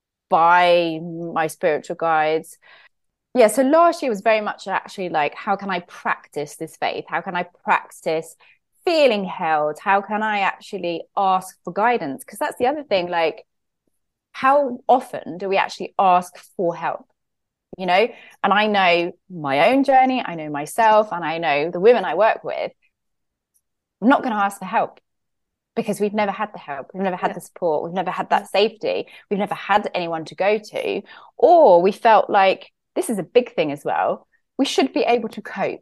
by my spiritual guides. Yeah, so last year was very much actually like, how can I practice this faith? How can I practice feeling held? How can I actually ask for guidance? Because that's the other thing, like, how often do we actually ask for help? You know, and I know my own journey, I know myself, and I know the women I work with. I'm not going to ask for help because we've never had the help. We've never had yeah. the support. We've never had that safety. We've never had anyone to go to, or we felt like, this is a big thing as well, we should be able to cope,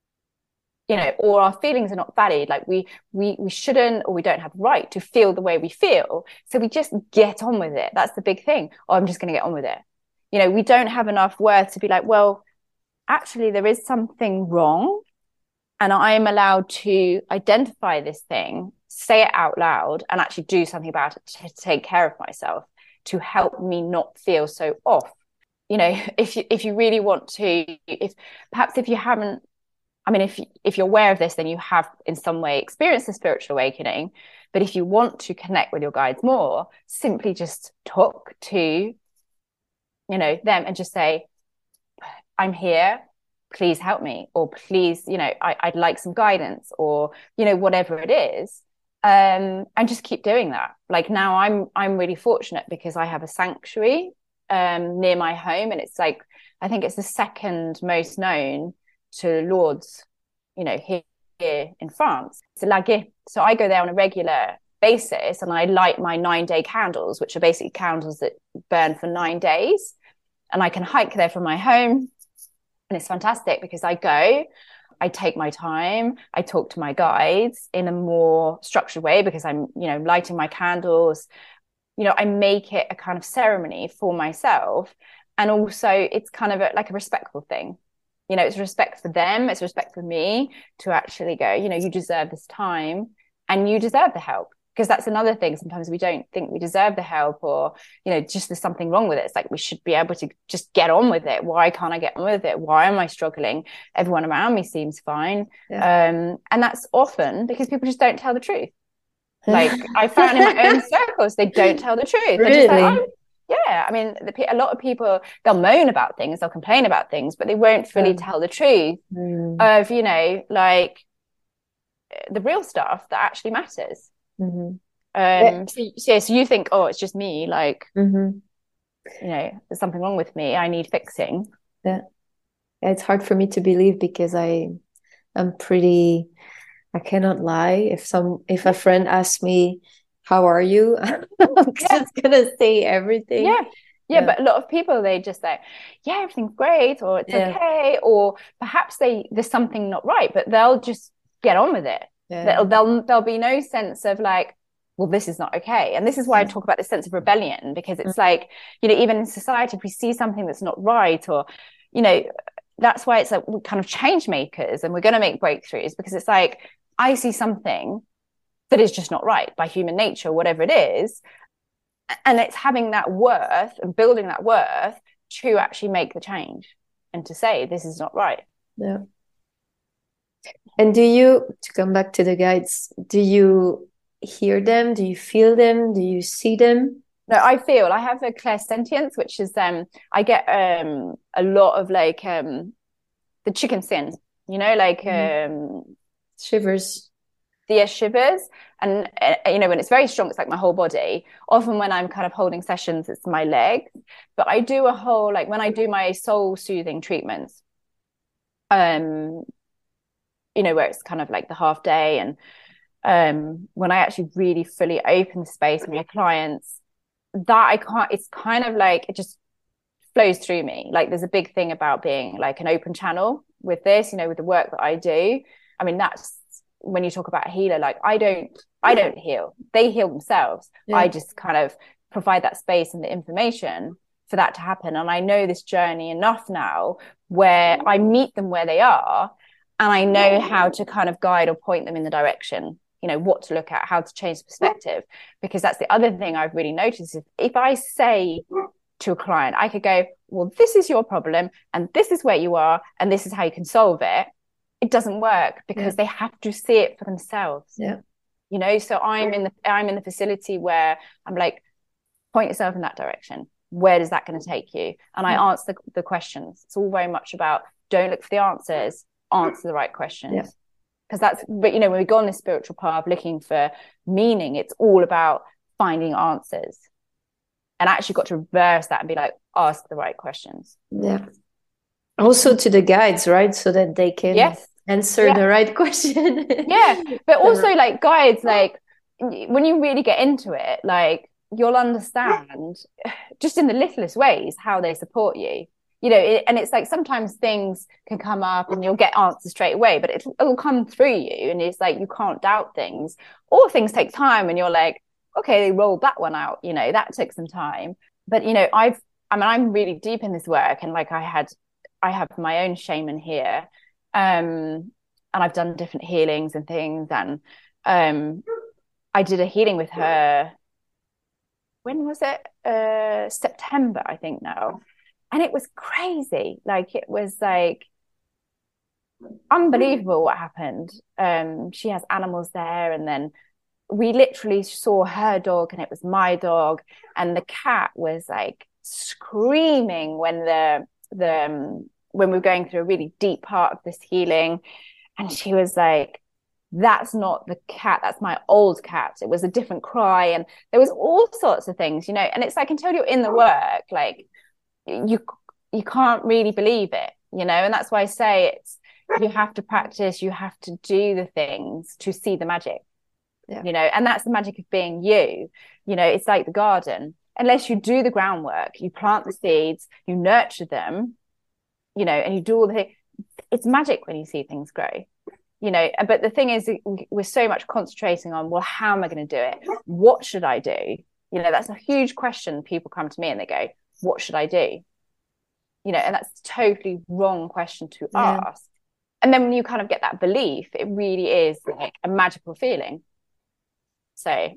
you know, or our feelings are not valid. Like we, we, we shouldn't, or we don't have the right to feel the way we feel. So we just get on with it. That's the big thing. Oh, I'm just going to get on with it. You know, we don't have enough worth to be like, well, actually there is something wrong, and I'm allowed to identify this thing, say it out loud, and actually do something about it to take care of myself, to help me not feel so off. You know, if you, if you really want to, if perhaps if you haven't, I mean, if, if you're aware of this, then you have in some way experienced a spiritual awakening. But if you want to connect with your guides more, simply just talk to, you know, them and just say, I'm here, please help me. Or please, you know, I, I'd like some guidance, or, you know, whatever it is. Um, and just keep doing that. Like now I'm, I'm really fortunate because I have a sanctuary um near my home, and it's like, I think it's the second most known to Lourdes, you know, here, here in France. It's a Laguet. So I go there on a regular basis, and I light my nine day candles, which are basically candles that burn for nine days. And I can hike there from my home, and it's fantastic because I go, I take my time, I talk to my guides in a more structured way because I'm, you know, lighting my candles. You know, I make it a kind of ceremony for myself. And also it's kind of a, like a respectful thing. You know, it's respect for them. It's respect for me to actually go, you know, you deserve this time and you deserve the help. Because that's another thing. Sometimes we don't think we deserve the help, or, you know, just there's something wrong with it. It's like, we should be able to just get on with it. Why can't I get on with it? Why am I struggling? Everyone around me seems fine. Yeah. Um, and that's often because people just don't tell the truth. Like I found in my own circles, they don't tell the truth. They're just like, oh, yeah. I mean, the, a lot of people, they'll moan about things, they'll complain about things, but they won't fully mm. tell the truth mm. of, you know, like the real stuff that actually matters. Mm-hmm. Um, so, so, yeah, so you think, oh, it's just me, like, mm-hmm. you know, there's something wrong with me. I need fixing. Yeah. It's hard for me to believe because I I'm pretty, I cannot lie. If some if a friend asks me, how are you? I'm Yeah. just gonna say everything. Yeah. Yeah, Yeah. but a lot of people, they just say, yeah, everything's great, or it's Yeah. okay, or perhaps they there's something not right, but they'll just get on with it. Yeah. There'll, there'll, there'll be no sense of like, well, this is not okay. And this is why I talk about this sense of rebellion, because it's Mm-hmm. like, you know, even in society, if we see something that's not right, or, you know, that's why it's like we're kind of change makers and we're going to make breakthroughs, because it's like, I see something that is just not right by human nature, whatever it is. And it's having that worth and building that worth to actually make the change and to say, this is not right. Yeah. And do you, to come back to the guides, do you hear them? Do you feel them? Do you see them? No, I feel I have a clairsentience, which is um I get um a lot of like um the chicken sin, you know, like um shivers. The shivers, and uh, you know, when it's very strong, it's like my whole body. Often when I'm kind of holding sessions, it's my legs. But I do a whole, like when I do my soul soothing treatments, um, you know, where it's kind of like the half day, and um, when I actually really fully open the space with my clients, that I can't. It's kind of like it just flows through me. Like there's a big thing about being like an open channel with this, you know, with the work that I do. I mean, that's when you talk about a healer, like I don't, I don't heal. They heal themselves. Yeah. I just kind of provide that space and the information for that to happen. And I know this journey enough now where I meet them where they are, and I know how to kind of guide or point them in the direction, you know, what to look at, how to change perspective. Because that's the other thing I've really noticed. If, if I say to a client, I could go, well, this is your problem and this is where you are and this is how you can solve it. It doesn't work because yeah. they have to see it for themselves. Yeah. You know, so I'm in the I'm in the facility where I'm like, point yourself in that direction. Where is that going to take you? And I yeah. answer the, the questions. It's all very much about don't look for the answers, answer the right questions. Yeah. Because that's, but you know, when we go on this spiritual path looking for meaning, it's all about finding answers. And I actually got to reverse that and be like, ask the right questions. Yeah. Also to the guides, right? So that they can yes. answer yeah. the right question. yeah. But also like guides, like when you really get into it, like you'll understand just in the littlest ways how they support you. You know, it, and it's like sometimes things can come up and you'll get answers straight away, but it'll, it'll come through you. And it's like you can't doubt things. Or things take time and you're like, okay, they rolled that one out, you know, that took some time. But, you know, I've, I mean, I'm really deep in this work, and like I had, I have my own shaman here, um, and I've done different healings and things. And um, I did a healing with her. When was it? Uh, September, I think now. And it was crazy. Like, it was like unbelievable what happened. Um, she has animals there, and then we literally saw her dog and it was my dog, and the cat was like screaming when the the um, when we were going through a really deep part of this healing, and she was like, that's not the cat, that's my old cat. It was a different cry, and there was all sorts of things, you know. And it's like until you're in the work, like you you can't really believe it, you know. And that's why I say it's you have to practice, you have to do the things to see the magic. Yeah. You know, and that's the magic of being you. You know, it's like the garden. Unless you do the groundwork, you plant the seeds, you nurture them, you know, and you do all the things. It's magic when you see things grow, you know. But the thing is, we're so much concentrating on, well, how am I going to do it? What should I do? You know, that's a huge question. People come to me and they go, what should I do? You know, and that's a totally wrong question to yeah. ask. And then when you kind of get that belief, it really is like a magical feeling. So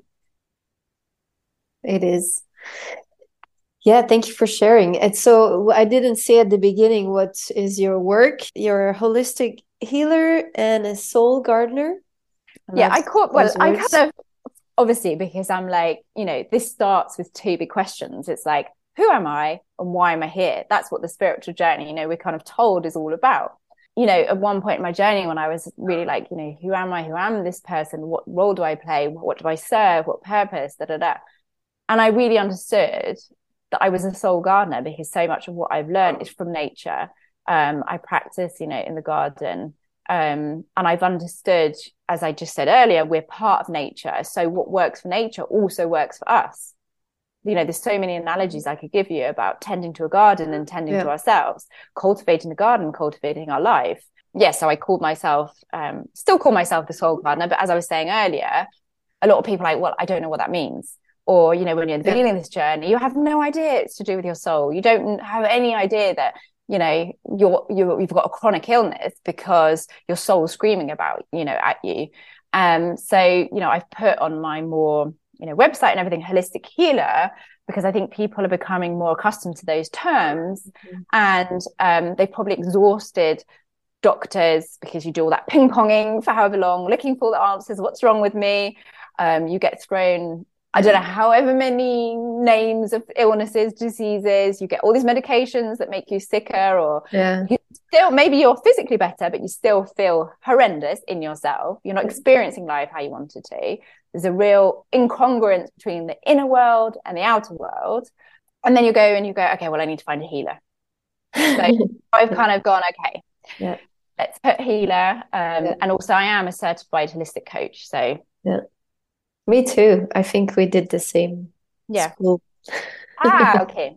it is. Yeah, thank you for sharing. And so I didn't say at the beginning, what is your work? You're a holistic healer and a soul gardener. Yeah, I caught, well, I kind of, obviously, because I'm like, you know, this starts with two big questions. It's like, who am I and why am I here? That's what the spiritual journey, you know, we're kind of told is all about. you know, at one point in my journey when I was really like, you know, who am I? Who am this person? What role do I play? What do I serve? What purpose? Da, da, da. And I really understood that I was a soul gardener because so much of what I've learned is from nature. Um, I practice, you know, in the garden. Um, and I've understood, as I just said earlier, we're part of nature. So what works for nature also works for us. You know, there's so many analogies I could give you about tending to a garden and tending yeah. to ourselves, cultivating the garden, cultivating our life. Yeah, so I called myself, um, still call myself the soul gardener. But as I was saying earlier, a lot of people are like, well, I don't know what that means. Or, you know, when you're at the beginning yeah. of this journey, you have no idea it's to do with your soul. You don't have any idea that, you know, you're, you're, you've got a chronic illness because your soul's screaming about, you know, at you. Um, so, you know, I've put on my more, you know, website and everything, holistic healer, because I think people are becoming more accustomed to those terms. Mm-hmm. And um, they've probably exhausted doctors because you do all that ping ponging for however long, looking for the answers. What's wrong with me? Um, you get thrown, I don't know, however many names of illnesses, diseases, you get all these medications that make you sicker, or yeah. you still, maybe you're physically better, but you still feel horrendous in yourself. You're not experiencing life how you wanted to. There's a real incongruence between the inner world and the outer world. And then you go and you go, okay, well, I need to find a healer. So I've kind of gone, okay, yeah. let's put healer. Um, yeah. And also I am a certified holistic coach. So yeah. Me too. I think we did the same yeah. school. Ah, okay.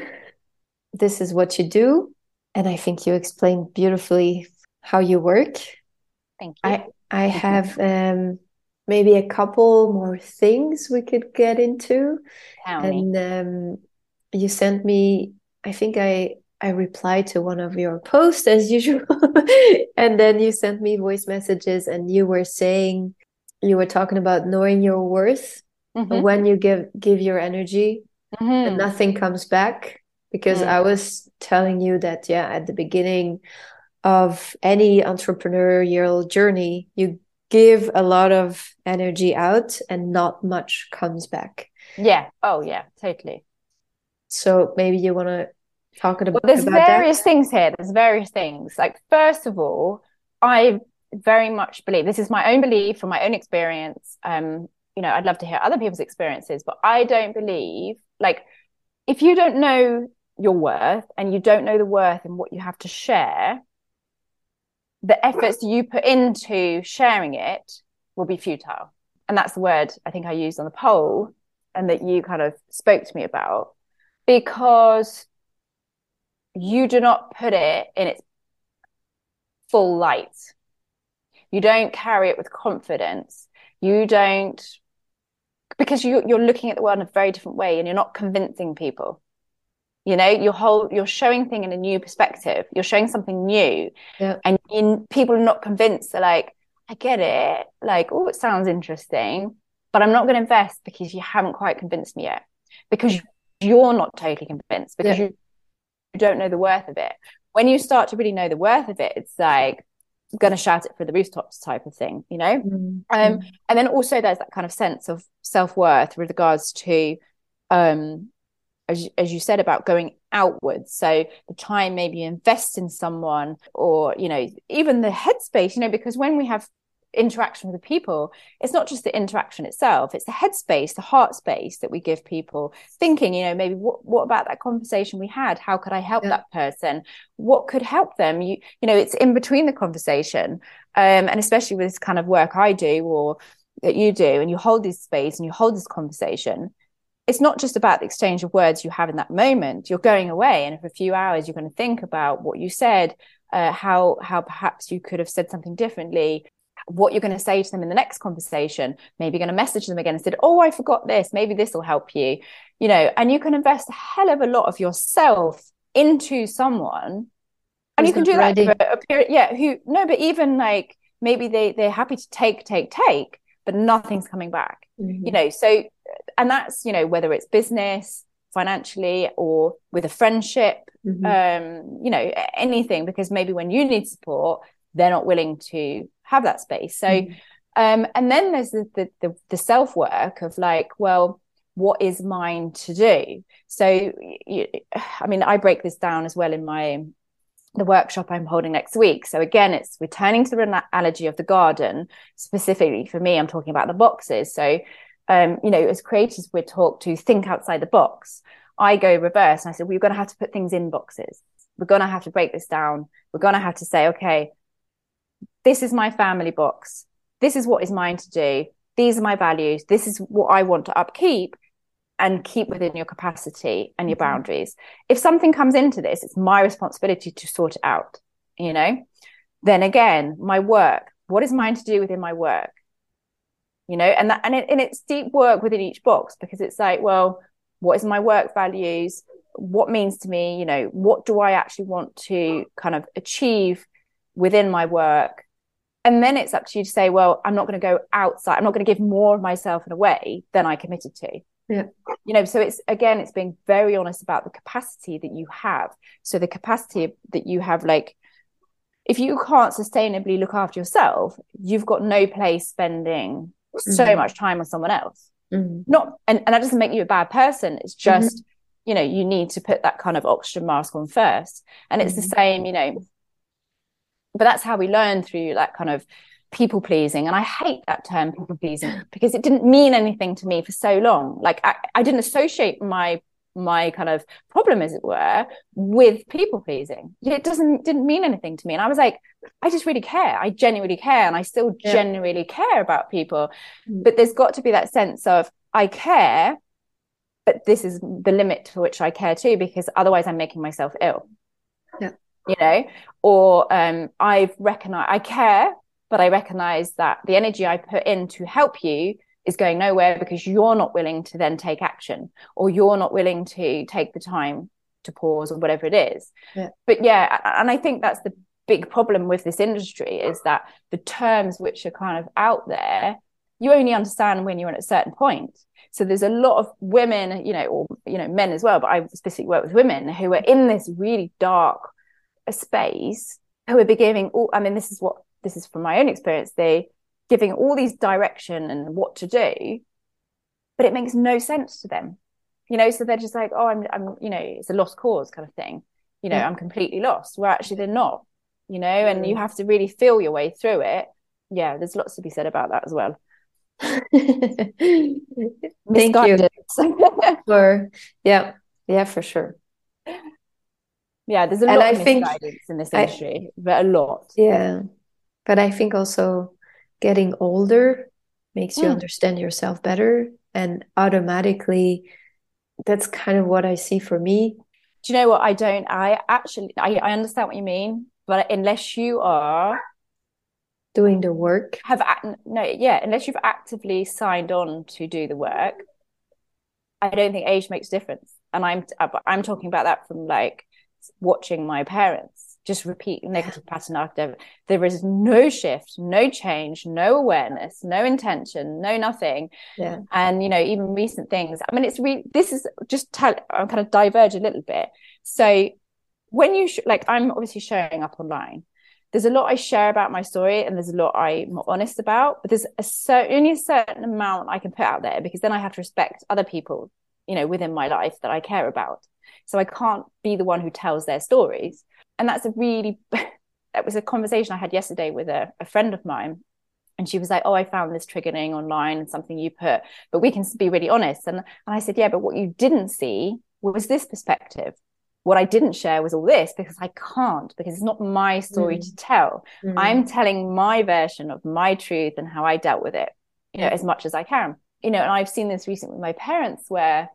This is what you do. And I think you explained beautifully how you work. Thank you. I, I have um, maybe a couple more things we could get into. Tell and me. Um, you sent me, I think I, I replied to one of your posts as usual. And then you sent me voice messages and you were saying, you were talking about knowing your worth. Mm-hmm. When you give give your energy, mm-hmm. and nothing comes back. Because mm. I was telling you that, yeah, at the beginning of any entrepreneurial journey, you give a lot of energy out and not much comes back. Yeah. Oh, yeah, totally. So maybe you want to talk about, well, there's about various that? things here. There's various things. Like, first of all, I very much believe, this is my own belief from my own experience. Um, you know, I'd love to hear other people's experiences, but I don't believe, like, if you don't know your worth and you don't know the worth in what you have to share, the efforts you put into sharing it will be futile. And that's the word I think I used on the poll and that you kind of spoke to me about, because you do not put it in its full light. You don't carry it with confidence. You don't, because you, you're looking at the world in a very different way and you're not convincing people. You know, you're whole, you're showing things in a new perspective. You're showing something new, yeah. and in, people are not convinced. They're like, I get it. Like, oh, it sounds interesting, but I'm not going to invest because you haven't quite convinced me yet. Because you're not totally convinced, because yeah. you, you don't know the worth of it. When you start to really know the worth of it, it's like, I'm going to shout it for the rooftops type of thing, you know? Mm-hmm. Um, and then also there's that kind of sense of self-worth with regards to, um, As, as you said, about going outwards. So the time maybe you invest in someone, or, you know, even the headspace, you know, because when we have interaction with the people, it's not just the interaction itself, it's the headspace, the heart space that we give people, thinking, you know, maybe what, what about that conversation we had? How could I help yeah. that person? What could help them? You, you know, it's in between the conversation. Um, and especially with this kind of work I do, or that you do, and you hold this space and you hold this conversation, it's not just about the exchange of words you have in that moment. You're going away, and for a few hours, you're going to think about what you said, uh, how how perhaps you could have said something differently, what you're going to say to them in the next conversation. Maybe you're going to message them again and said, oh, I forgot this. Maybe this will help you, you know, and you can invest a hell of a lot of yourself into someone. And Who's you can do ready. that for a period. Yeah. Who, no, but even like, maybe they, they're happy to take, take, take, but nothing's coming back, mm-hmm. you know, so, and that's, you know, whether it's business, financially, or with a friendship, mm-hmm. um, you know, anything, because maybe when you need support, they're not willing to have that space. So, mm-hmm. um, and then there's the, the, the, the self-work of like, well, what is mine to do? So, you, I mean, I break this down as well in my, the workshop I'm holding next week. So again, it's returning to the analogy of the garden. Specifically for me, I'm talking about the boxes. So, um, you know, as creators, we're taught to think outside the box. I go reverse and I said, we're going to have to put things in boxes. We're going to have to break this down. We're going to have to say, okay, this is my family box. This is what is mine to do. These are my values. This is what I want to upkeep and keep within your capacity and your mm-hmm. boundaries. If something comes into this, it's my responsibility to sort it out, you know? Then again, my work, what is mine to do within my work? You know, and that, and, it, and it's deep work within each box, because it's like, well, what is my work values? What means to me, you know, what do I actually want to kind of achieve within my work? And then it's up to you to say, well, I'm not going to go outside. I'm not going to give more of myself in a way than I committed to. Yeah. You know, so it's, again, it's being very honest about the capacity that you have. So the capacity that you have, like, if you can't sustainably look after yourself, you've got no place spending mm-hmm. so much time on someone else. Mm-hmm. Not, and, and that doesn't make you a bad person. It's just, mm-hmm. you know, you need to put that kind of oxygen mask on first. And it's mm-hmm. the same, you know, but that's how we learn, through that kind of people pleasing. And I hate that term, people pleasing, because it didn't mean anything to me for so long. Like I, I didn't associate my my kind of problem, as it were, with people pleasing. It doesn't didn't mean anything to me. And I was like, I just really care. I genuinely care. And I still yeah. genuinely care about people. Mm. But there's got to be that sense of, I care, but this is the limit to which I care too, because otherwise I'm making myself ill. Yeah. You know, or um, I've recognized I care, but I recognize that the energy I put in to help you is going nowhere, because you're not willing to then take action, or you're not willing to take the time to pause, or whatever it is. Yeah. But yeah, and I think that's the big problem with this industry, is that the terms which are kind of out there, you only understand when you're at a certain point. So there's a lot of women, you know, or, you know, men as well, but I specifically work with women who are in this really dark space, who are giving all, I mean, this is what, this is from my own experience, they giving all these direction and what to do, but it makes no sense to them, you know, so they're just like, oh, I'm, I'm, you know, it's a lost cause kind of thing, you know, yeah. I'm completely lost, where actually they're not, you know, mm. and you have to really feel your way through it. Yeah, there's lots to be said about that as well. Thank you for, yeah, yeah, for sure. Yeah, there's a and lot I of think misguidance in this industry, I, but a lot. Yeah, but I think also getting older makes you mm. understand yourself better, and automatically that's kind of what I see for me. Do you know what? I don't, I actually, I, I understand what you mean, but unless you are doing the work, have, no, yeah, unless you've actively signed on to do the work, I don't think age makes a difference. And I'm, I'm talking about that from like watching my parents just repeat negative pattern after. There is no shift, no change, no awareness, no intention, no nothing. Yeah. And, you know, even recent things. I mean, it's really, this is just, tell, I'm kind of diverge a little bit. So when you, sh- like, I'm obviously showing up online. There's a lot I share about my story, and there's a lot I'm honest about, but there's a certain, only a certain amount I can put out there, because then I have to respect other people, you know, within my life that I care about. So I can't be the one who tells their stories. And that's a really, that was a conversation I had yesterday with a, a friend of mine. And she was like, oh, I found this triggering online and something you put, but we can be really honest. And, and I said, yeah, but what you didn't see was this perspective. What I didn't share was all this, because I can't, because it's not my story mm. to tell. Mm. I'm telling my version of my truth and how I dealt with it, you know, as much as I can. You know, and I've seen this recently with my parents, where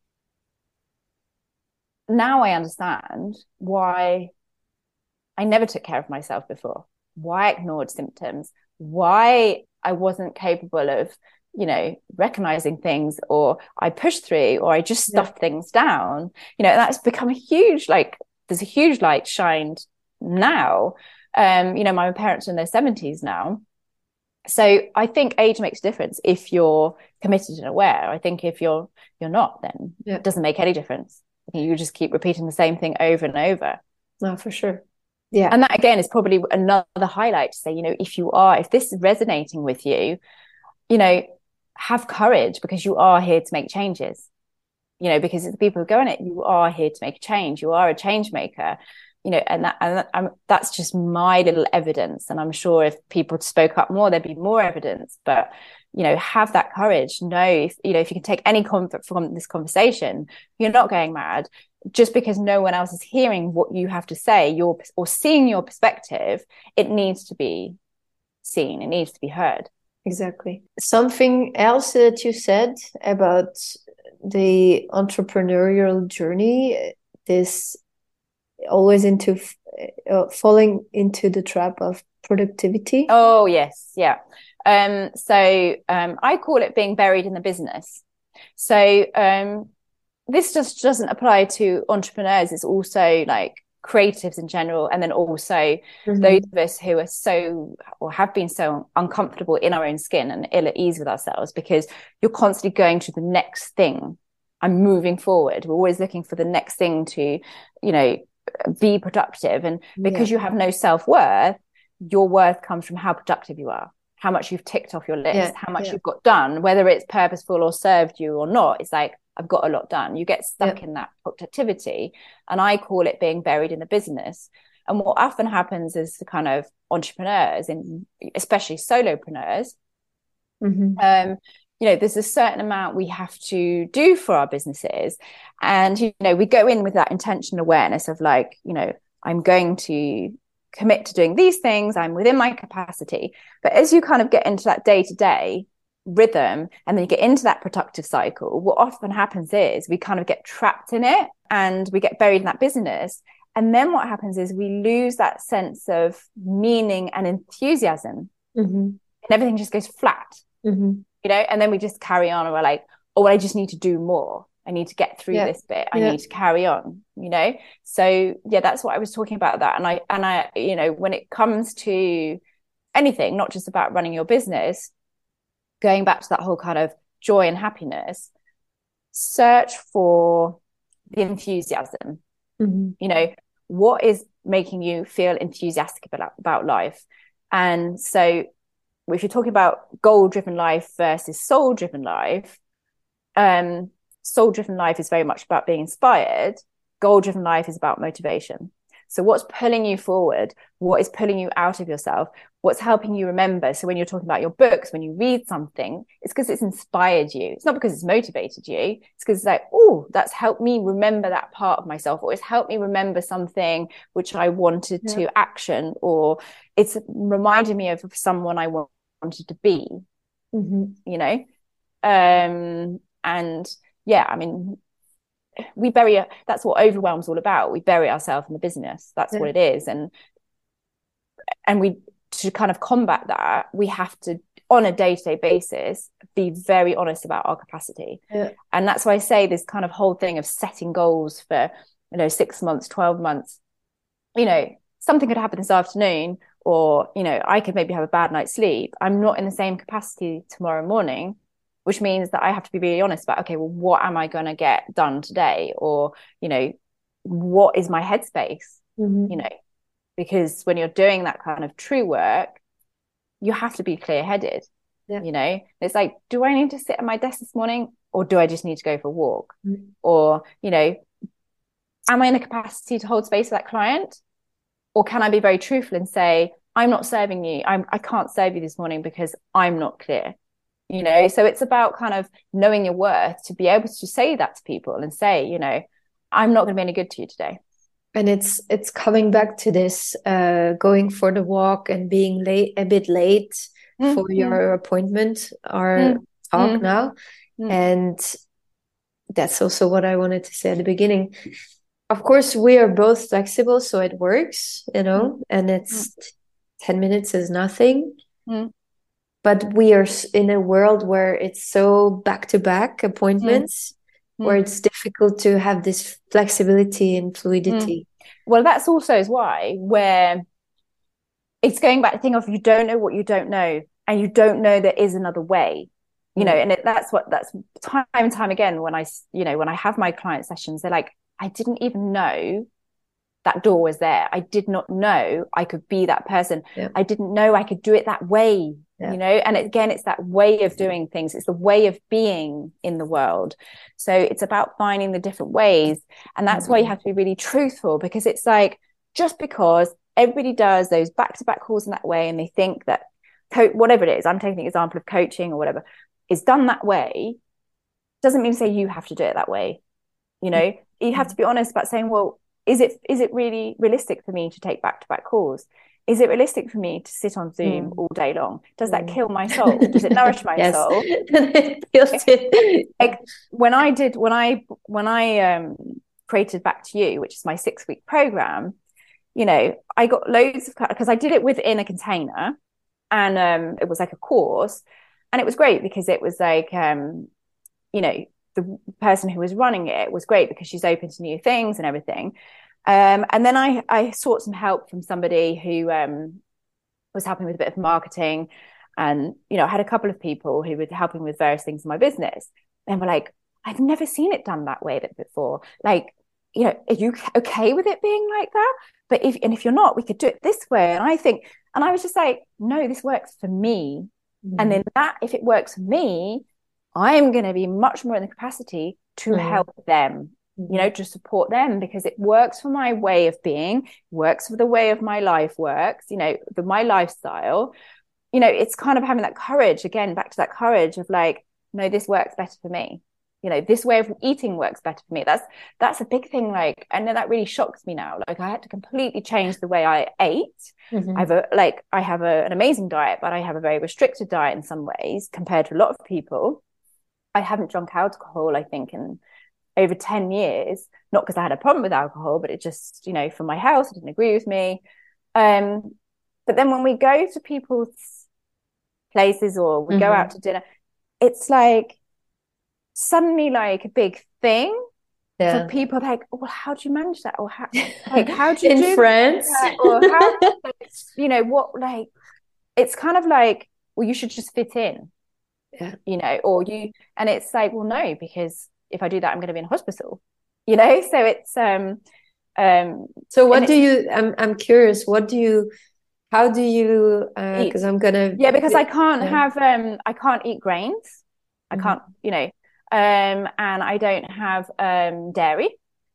now I understand why I never took care of myself before, why I ignored symptoms, why I wasn't capable of, you know, recognizing things, or I pushed through, or I just stuffed yeah. things down. You know, that's become a huge, like, there's a huge light shined now. Um, you know, my parents are in their seventies now. So I think age makes a difference if you're committed and aware. I think if you're you're not, then yeah. it doesn't make any difference. I think you just keep repeating the same thing over and over. No, for sure. Yeah. And that again is probably another highlight to say, you know, if you are, if this is resonating with you, you know, have courage, because you are here to make changes, you know, because it's the people who go in it, you are here to make a change. You are a change maker. you know, and that, and that, um, that's just my little evidence. And I'm sure if people spoke up more, there'd be more evidence. But, you know, have that courage. Know, if, you know, if you can take any comfort from this conversation, you're not going mad. Just because no one else is hearing what you have to say, your or seeing your perspective, it needs to be seen. It needs to be heard. Exactly. Something else that you said about the entrepreneurial journey, this always into uh, falling into the trap of productivity. Oh yes, yeah. Um, so um, I call it being buried in the business. So um, this just doesn't apply to entrepreneurs. It's also like creatives in general, and then also mm-hmm. those of us who are so or have been so uncomfortable in our own skin and ill at ease with ourselves, because you're constantly going to the next thing. I'm moving forward. We're always looking for the next thing to, you know, be productive. And because yeah. you have no self-worth, your worth comes from how productive you are, how much you've ticked off your list, yeah. how much yeah. you've got done, whether it's purposeful or served you or not. It's like, I've got a lot done. You get stuck yeah. in that productivity. And I call it being buried in the business. And what often happens is the kind of entrepreneurs, and especially solopreneurs, mm-hmm. um, you know, there's a certain amount we have to do for our businesses. And, you know, we go in with that intention awareness of like, you know, I'm going to commit to doing these things. I'm within my capacity. But as you kind of get into that day to day rhythm, and then you get into that productive cycle, what often happens is we kind of get trapped in it and we get buried in that business. And then what happens is we lose that sense of meaning and enthusiasm, mm-hmm. and everything just goes flat, mm-hmm. you know, and then we just carry on, and we're like, oh, well, I just need to do more. I need to get through yeah. this bit. I yeah. need to carry on, you know? So yeah, that's what I was talking about that. And I, and I, you know, when it comes to anything, not just about running your business, going back to that whole kind of joy and happiness, search for the enthusiasm. Mm-hmm. You know, what is making you feel enthusiastic about, about life? And so if you're talking about goal-driven life versus soul-driven life, um, soul-driven life is very much about being inspired. Goal-driven life is about motivation. So what's pulling you forward? What is pulling you out of yourself? What's helping you remember? So when you're talking about your books, when you read something, it's because it's inspired you. It's not because it's motivated you. It's because it's like, oh, that's helped me remember that part of myself, or it's helped me remember something which I wanted yeah. to action, or it's reminded me of someone I wanted to be, mm-hmm. you know? Um, and yeah, I mean, we bury a, that's what overwhelm's all about. We bury ourselves in the business. That's yeah. what it is. And and we, to kind of combat that, we have to, on a day-to-day basis, be very honest about our capacity. Yeah. And that's why I say this kind of whole thing of setting goals for, you know, six months, twelve months. You know, something could happen this afternoon, or, you know, I could maybe have a bad night's sleep. I'm not in the same capacity tomorrow morning, which means that I have to be really honest about, okay, well, what am I going to get done today? Or, you know, what is my headspace? Mm-hmm. You know, because when you're doing that kind of true work, you have to be clear-headed. Yeah. You know, it's like, do I need to sit at my desk this morning, or do I just need to go for a walk? Mm-hmm. Or, you know, am I in a capacity to hold space for that client? Or can I be very truthful and say, I'm not serving you. I'm, I can't serve you this morning because I'm not clear. You know, so it's about kind of knowing your worth to be able to say that to people and say, you know, I'm not going to be any good to you today. And it's it's coming back to this, uh, going for the walk and being late, a bit late mm, for mm. your appointment, our mm, talk mm, now. Mm. And that's also what I wanted to say at the beginning. Of course, we are both flexible, so it works, you know, mm. and it's mm. ten minutes is nothing. Mm. But we are in a world where it's so back-to-back appointments, mm. where it's difficult to have this flexibility and fluidity. Mm. Well, that's also is why where it's going back to the thing of you don't know what you don't know, and you don't know there is another way, you mm. know, and it, that's what that's time and time again when I, you know, when I have my client sessions, they're like, I didn't even know that door was there. I did not know I could be that person. Yeah. I didn't know I could do it that way. Yeah. You know, and again, it's that way of doing things. It's the way of being in the world. So it's about finding the different ways. And that's mm-hmm. why you have to be really truthful, because it's like, just because everybody does those back-to-back calls in that way, and they think that co- whatever it is, I'm taking the example of coaching or whatever, is done that way, doesn't mean to say you have to do it that way. You know, you have to be honest about saying, well, is it is it really realistic for me to take back-to-back calls? Is it realistic for me to sit on Zoom mm. all day long? Does that mm. kill my soul? Does it nourish my yes. soul? It feels it. Like when I did, when I when I um, created Back to You, which is my six-week program, you know, I got loads of, because I did it within a container, and um, it was like a course, and it was great because it was like, um, you know, the person who was running it was great because she's open to new things and everything. Um, and then I, I sought some help from somebody who um, was helping with a bit of marketing. And, you know, I had a couple of people who were helping with various things in my business. And were like, I've never seen it done that way before. Like, you know, are you okay with it being like that? But if, and if you're not, we could do it this way. And I think, and I was just like, no, this works for me. Mm. And then that, if it works for me, I'm going to be much more in the capacity to mm. help them. You know, to support them, because it works for my way of being, works for the way of my life works, you know, the, my lifestyle. You know, it's kind of having that courage, again, back to that courage of like, no, this works better for me. You know, this way of eating works better for me. That's, that's a big thing. Like, I know that really shocks me now. Like, I had to completely change the way I ate. Mm-hmm. I have a, like, I have a, an amazing diet, but I have a very restricted diet in some ways compared to a lot of people. I haven't drunk alcohol, I think, in over ten years, not because I had a problem with alcohol, but it just, you know, for my health, it didn't agree with me. Um, but then when we go to people's places or we mm-hmm. go out to dinner, it's like suddenly like a big thing yeah. for people like, oh, well, how do you manage that? Or how, like, how do you in do France? That? Or how, you know, what, like, it's kind of like, well, you should just fit in, yeah. you know, or you, and it's like, well, no, because if I do that, I'm going to be in a hospital, you know? So it's, um, um, so what do you, I'm, I'm curious, what do you, how do you, uh, cause I'm going to, yeah, because I can't yeah. have, um, I can't eat grains. I can't, mm-hmm. you know, um, and I don't have, um, dairy.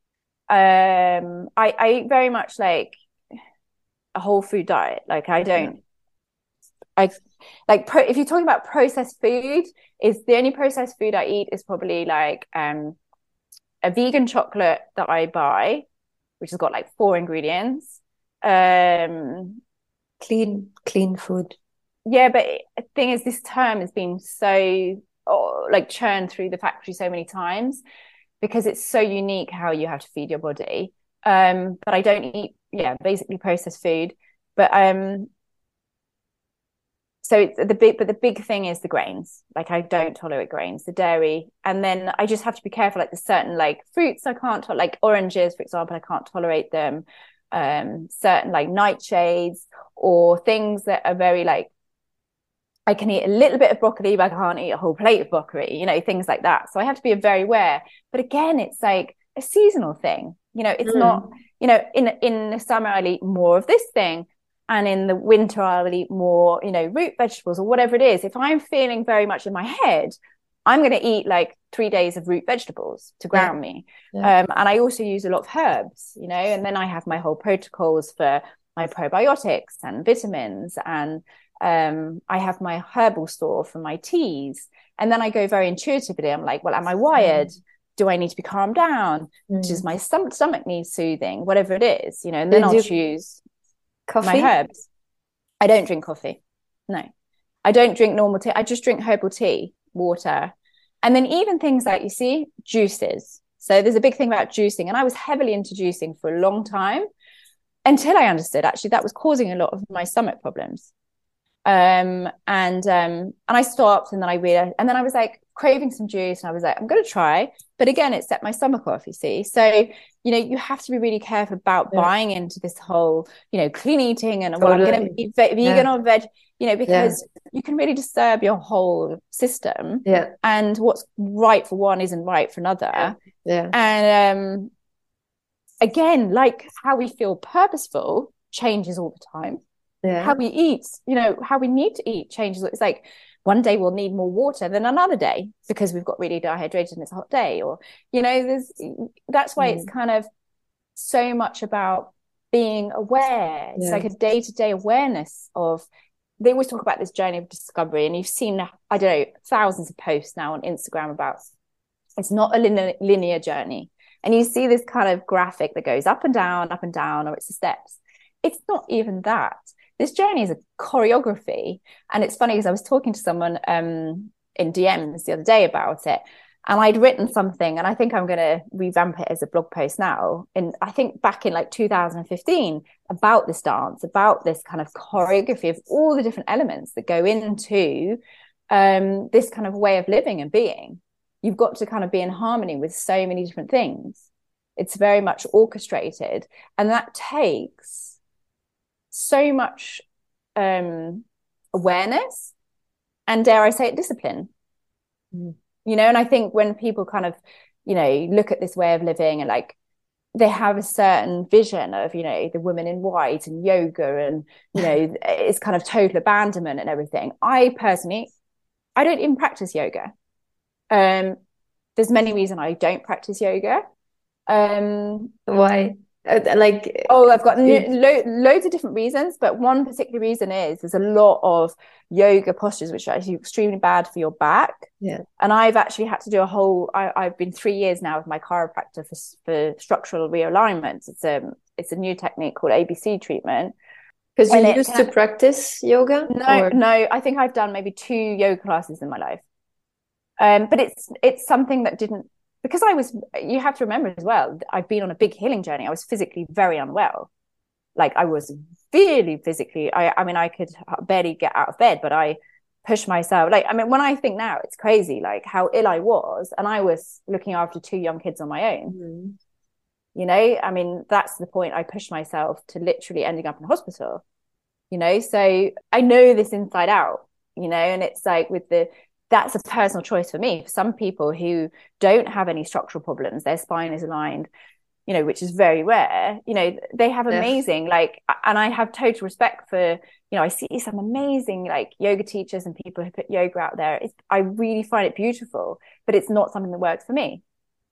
Um, I, I eat very much like a whole food diet. Like I don't, yeah. I, like pro, if you're talking about processed food, is the only processed food I eat is probably like um a vegan chocolate that I buy, which has got like four ingredients. Um clean clean food. Yeah, but the thing is, this term has been so oh, like churned through the factory so many times because it's so unique how you have to feed your body. Um but I don't eat yeah basically processed food, but um so it's the big, but the big thing is the grains. Like I don't tolerate grains, the dairy, and then I just have to be careful. Like there's certain like fruits I can't tolerate, like oranges, for example, I can't tolerate them. Um, certain like nightshades or things that are very like, I can eat a little bit of broccoli, but I can't eat a whole plate of broccoli. You know, things like that. So I have to be very aware. But again, it's like a seasonal thing. You know, it's mm. not. You know, in in the summer I'll eat more of this thing. And in the winter, I'll eat more, you know, root vegetables or whatever it is. If I'm feeling very much in my head, I'm going to eat like three days of root vegetables to ground yeah. me. Yeah. Um, and I also use a lot of herbs, you know, and then I have my whole protocols for my probiotics and vitamins. And um, I have my herbal store for my teas. And then I go very intuitively. I'm like, well, am I wired? Mm. Do I need to be calmed down? Mm. Does my stomach, stomach need soothing? Whatever it is, you know, and then Did I'll you- choose... Coffee? My herbs. I don't drink coffee. No. I don't drink normal tea. I just drink herbal tea, water. And then even things like, you see, juices. So there's a big thing about juicing. And I was heavily into juicing for a long time until I understood actually that was causing a lot of my stomach problems. Um, and um, and I stopped and then I realized, and then I was like craving some juice and I was like, I'm going to try. But again, it set my stomach off, you see. So, you know, you have to be really careful about yeah. buying into this whole, you know, clean eating and totally. Well, I'm going to be ve- vegan yeah. or veg, you know, because yeah. you can really disturb your whole system. Yeah. And what's right for one isn't right for another. Yeah. yeah. And um, again, like how we feel purposeful changes all the time. Yeah. How we eat, you know, how we need to eat changes. It's like one day we'll need more water than another day because we've got really dehydrated and it's a hot day, or, you know, there's, that's why mm. it's kind of so much about being aware. It's yeah. like a day-to-day awareness of, they always talk about this journey of discovery, and you've seen, I don't know, thousands of posts now on Instagram about, it's not a linear, linear journey. And you see this kind of graphic that goes up and down, up and down, or it's the steps. It's not even that. This journey is a choreography. And it's funny because I was talking to someone um, in D Ms the other day about it. And I'd written something, and I think I'm going to revamp it as a blog post now. And I think back in like two thousand fifteen, about this dance, about this kind of choreography of all the different elements that go into um, this kind of way of living and being. You've got to kind of be in harmony with so many different things. It's very much orchestrated. And that takes so much um, awareness and, dare I say it, discipline. Mm. You know, and I think when people kind of, you know, look at this way of living and like they have a certain vision of, you know, the woman in white and yoga and, you know, it's kind of total abandonment and everything. I personally, I don't even practice yoga. Um, there's many reasons I don't practice yoga. Um, Why? Uh, like, oh, I've got no, lo- loads of different reasons, but one particular reason is there's a lot of yoga postures which are actually extremely bad for your back. Yeah. And I've actually had to do a whole, I, I've been three years now with my chiropractor for, for structural realignment. It's a, it's a new technique called A B C treatment. Because you used can, to practice yoga? No, or? no, I think I've done maybe two yoga classes in my life. Um, but it's, it's something that didn't, because I was, you have to remember as well, I've been on a big healing journey. I was physically very unwell. Like I was really physically, I, I mean, I could barely get out of bed, but I pushed myself. Like, I mean, when I think now, it's crazy, like how ill I was. And I was looking after two young kids on my own. Mm-hmm. You know, I mean, that's the point. I pushed myself to literally ending up in hospital, you know? So I know this inside out, you know, and it's like with the, that's a personal choice for me. For some people who don't have any structural problems, their spine is aligned, you know, which is very rare, you know, they have amazing, yeah. like, and I have total respect for, you know, I see some amazing like yoga teachers and people who put yoga out there. It's, I really find it beautiful, but it's not something that works for me,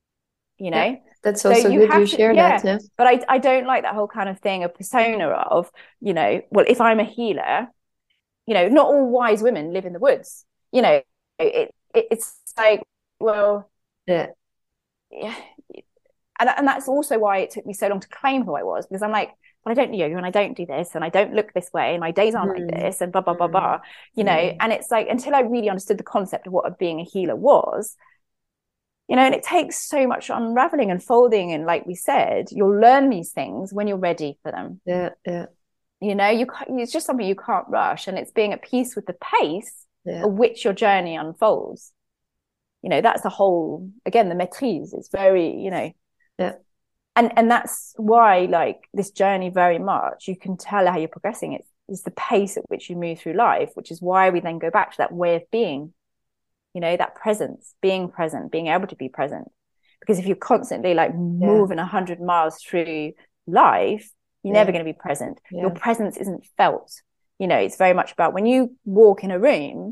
you know? Yeah, that's also so you good you share to, yeah, that. Yeah. But I, I don't like that whole kind of thing, a persona of, you know, well, if I'm a healer, you know, not all wise women live in the woods, you know, It, it it's like, well, yeah, yeah, and and that's also why it took me so long to claim who I was, because I'm like, well, I don't do yoga and I don't do this and I don't look this way and my days aren't mm. like this and blah blah blah blah, you know. Mm. And it's like until I really understood the concept of what being a healer was, you know, and it takes so much unraveling and folding, and like we said, you'll learn these things when you're ready for them. Yeah, yeah. You know, you can't, it's just something you can't rush, and it's being at peace with the pace. Yeah. Of which your journey unfolds. You know, that's the whole, again, the maîtrise is very, you know, yeah. And and that's why, like, this journey very much, you can tell how you're progressing. It's, it's the pace at which you move through life, which is why we then go back to that way of being, you know, that presence, being present, being able to be present. Because if you're constantly like moving a yeah. hundred miles through life, you're yeah. never going to be present. Yeah. Your presence isn't felt. You know, it's very much about when you walk in a room,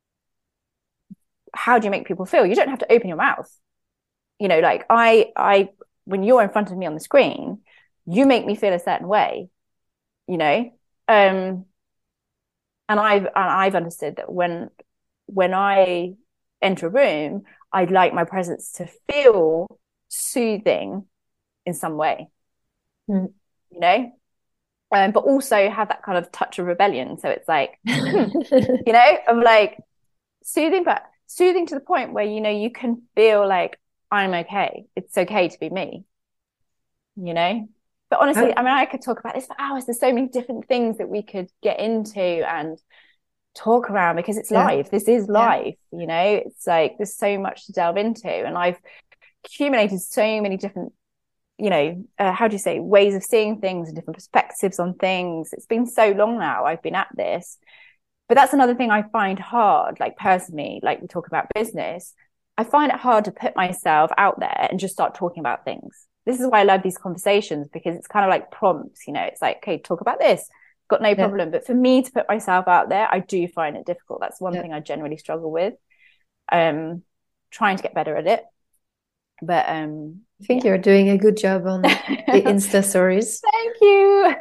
how do you make people feel? You don't have to open your mouth. You know, like I, I, when you're in front of me on the screen, you make me feel a certain way, you know? Um, and I've, and I've understood that when, when I enter a room, I'd like my presence to feel soothing in some way, mm. you know? Um, but also have that kind of touch of rebellion. So it's like, hmm, you know, of like soothing, but soothing to the point where, you know, you can feel like I'm okay. It's okay to be me, you know? But honestly, I mean, I could talk about this for hours. There's so many different things that we could get into and talk around because it's yeah. life. This is life, yeah. you know? It's like, there's so much to delve into. And I've accumulated so many different you know, uh, how do you say, ways of seeing things and different perspectives on things. It's been so long now I've been at this. But that's another thing I find hard, like personally, like we talk about business, I find it hard to put myself out there and just start talking about things. This is why I love these conversations, because it's kind of like prompts, you know, it's like, okay, talk about this. Got no problem. Yeah. But for me to put myself out there, I do find it difficult. That's one yeah. thing I generally struggle with. Um, trying to get better at it. But um, I think yeah. you're doing a good job on the Insta stories. Thank you.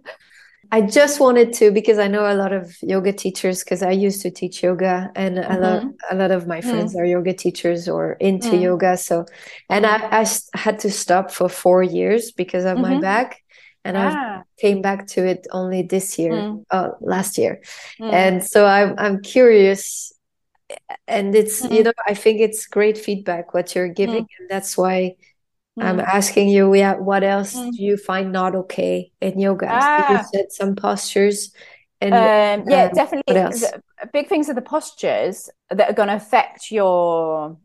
I just wanted to, because I know a lot of yoga teachers, because I used to teach yoga, and mm-hmm. a lot a lot of my friends mm. are yoga teachers or into mm. yoga. So, and mm. I, I had to stop for four years because of mm-hmm. my back, and ah. I came back to it only this year, mm. uh, last year, mm. and so I'm I'm curious, and it's mm. you know I think it's great feedback what you're giving, mm. and that's why. I'm asking you, yeah, what else mm. do you find not okay in yoga? Ah. So you said some postures. And um, yeah, uh, definitely. What else? The big things are the postures that are going to affect your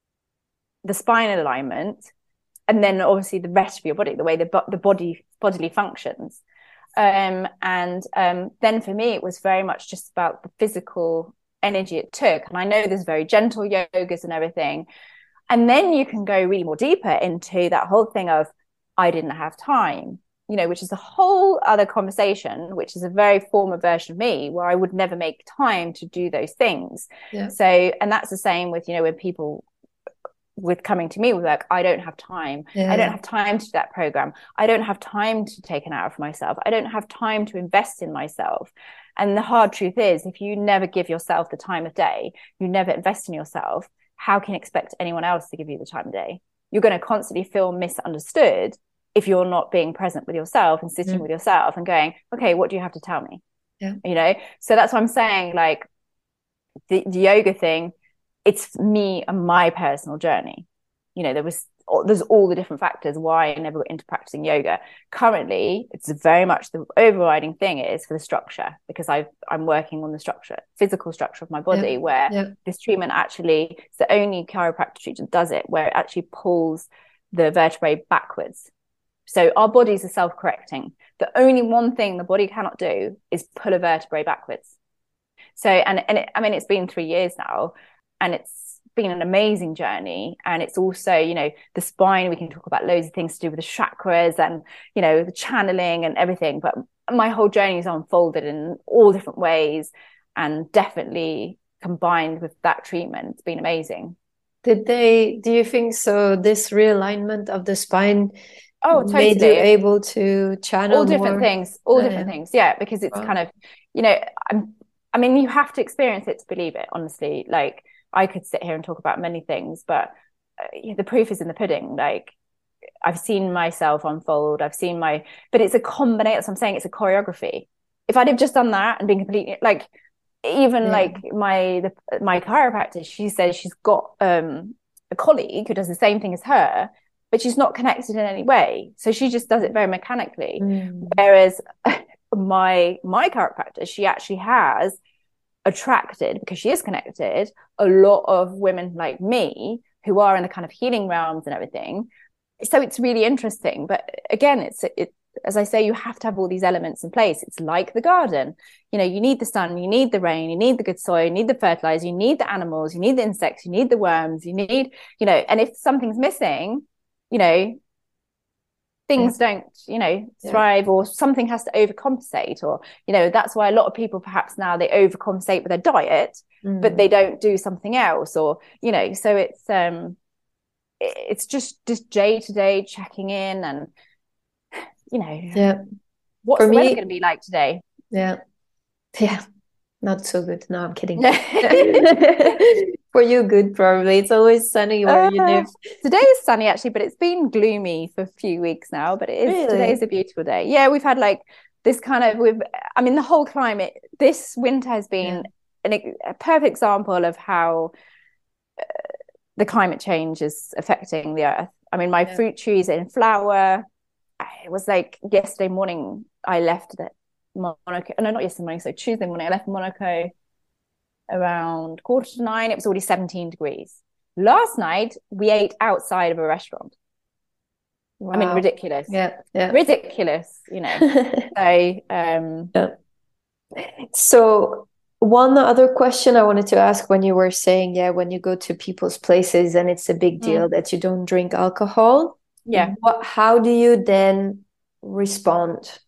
the spine alignment, and then obviously the rest of your body, the way the the body bodily functions. Um, and um, then for me, it was very much just about the physical energy it took. And I know there's very gentle yogas and everything. And then you can go really more deeper into that whole thing of, I didn't have time, you know, which is a whole other conversation, which is a very former version of me where I would never make time to do those things. Yeah. So, and that's the same with, you know, when people with coming to me with like, I don't have time. Yeah. I don't have time to do that program. I don't have time to take an hour for myself. I don't have time to invest in myself. And the hard truth is, if you never give yourself the time of day, you never invest in yourself, how can you expect anyone else to give you the time of day? You're going to constantly feel misunderstood if you're not being present with yourself and sitting mm. with yourself and going, okay, what do you have to tell me? Yeah. You know, so that's what I'm saying. Like the, the yoga thing, it's me and my personal journey. You know, there was, there's all the different factors why I never got into practicing yoga. Currently, it's very much the overriding thing is for the structure, because I've, I'm working on the structure, physical structure of my body, yeah. where yeah. this treatment actually, it's the only chiropractic treatment that does it, where it actually pulls the vertebrae backwards. So our bodies are self-correcting. The only one thing the body cannot do is pull a vertebrae backwards. So, and, and it, I mean, it's been three years now, and it's been an amazing journey. And it's also, you know, the spine, we can talk about loads of things to do with the chakras and, you know, the channeling and everything, but my whole journey is unfolded in all different ways, and definitely combined with that treatment, it's been amazing. Did they, do you think so, this realignment of the spine oh totally made you able to channel all different more? things all different yeah. things yeah because it's wow. kind of, you know, I'm I mean, you have to experience it to believe it, honestly. Like, I could sit here and talk about many things, but uh, yeah, the proof is in the pudding. Like, I've seen myself unfold. I've seen my, but it's a combination. That's what I'm saying. It's a choreography. If I'd have just done that and been completely like, even yeah. like my, the, my chiropractor, she says she's got um, a colleague who does the same thing as her, but she's not connected in any way. So she just does it very mechanically. Mm. Whereas my, my chiropractor, she actually has attracted, because she is connected, a lot of women like me who are in the kind of healing realms and everything. So it's really interesting. But again, it's it as I say, you have to have all these elements in place. It's like the garden. You know, you need the sun, you need the rain, you need the good soil, you need the fertilizer, you need the animals, you need the insects, you need the worms, you need, you know, and if something's missing, you know, things yeah. don't, you know, thrive, yeah. or something has to overcompensate, or, you know, that's why a lot of people perhaps now they overcompensate with their diet, mm. but they don't do something else, or, you know, so it's, um, it's just, just day to day checking in and, you know, yeah. what's For the me, weather going to be like today? Yeah. Yeah. Not so good. No, I'm kidding. For you, good, probably. It's always sunny where uh, you live. Today is sunny, actually, but it's been gloomy for a few weeks now. But it is, really? Today is a beautiful day. Yeah, we've had like this kind of, we've, I mean, the whole climate, this winter has been yeah. an, a perfect example of how uh, the climate change is affecting the earth. I mean, my yeah. fruit trees are in flower. It was like yesterday morning, I left the Monaco. No, not yesterday morning. So Tuesday morning, I left Monaco around quarter to nine. It was already seventeen degrees. Last night, we ate outside of a restaurant. Wow. I mean, ridiculous. Yeah, yeah. Ridiculous, you know. so, um, yeah. So one other question I wanted to ask, when you were saying, yeah, when you go to people's places and it's a big deal mm. that you don't drink alcohol. Yeah. What, how do you then respond?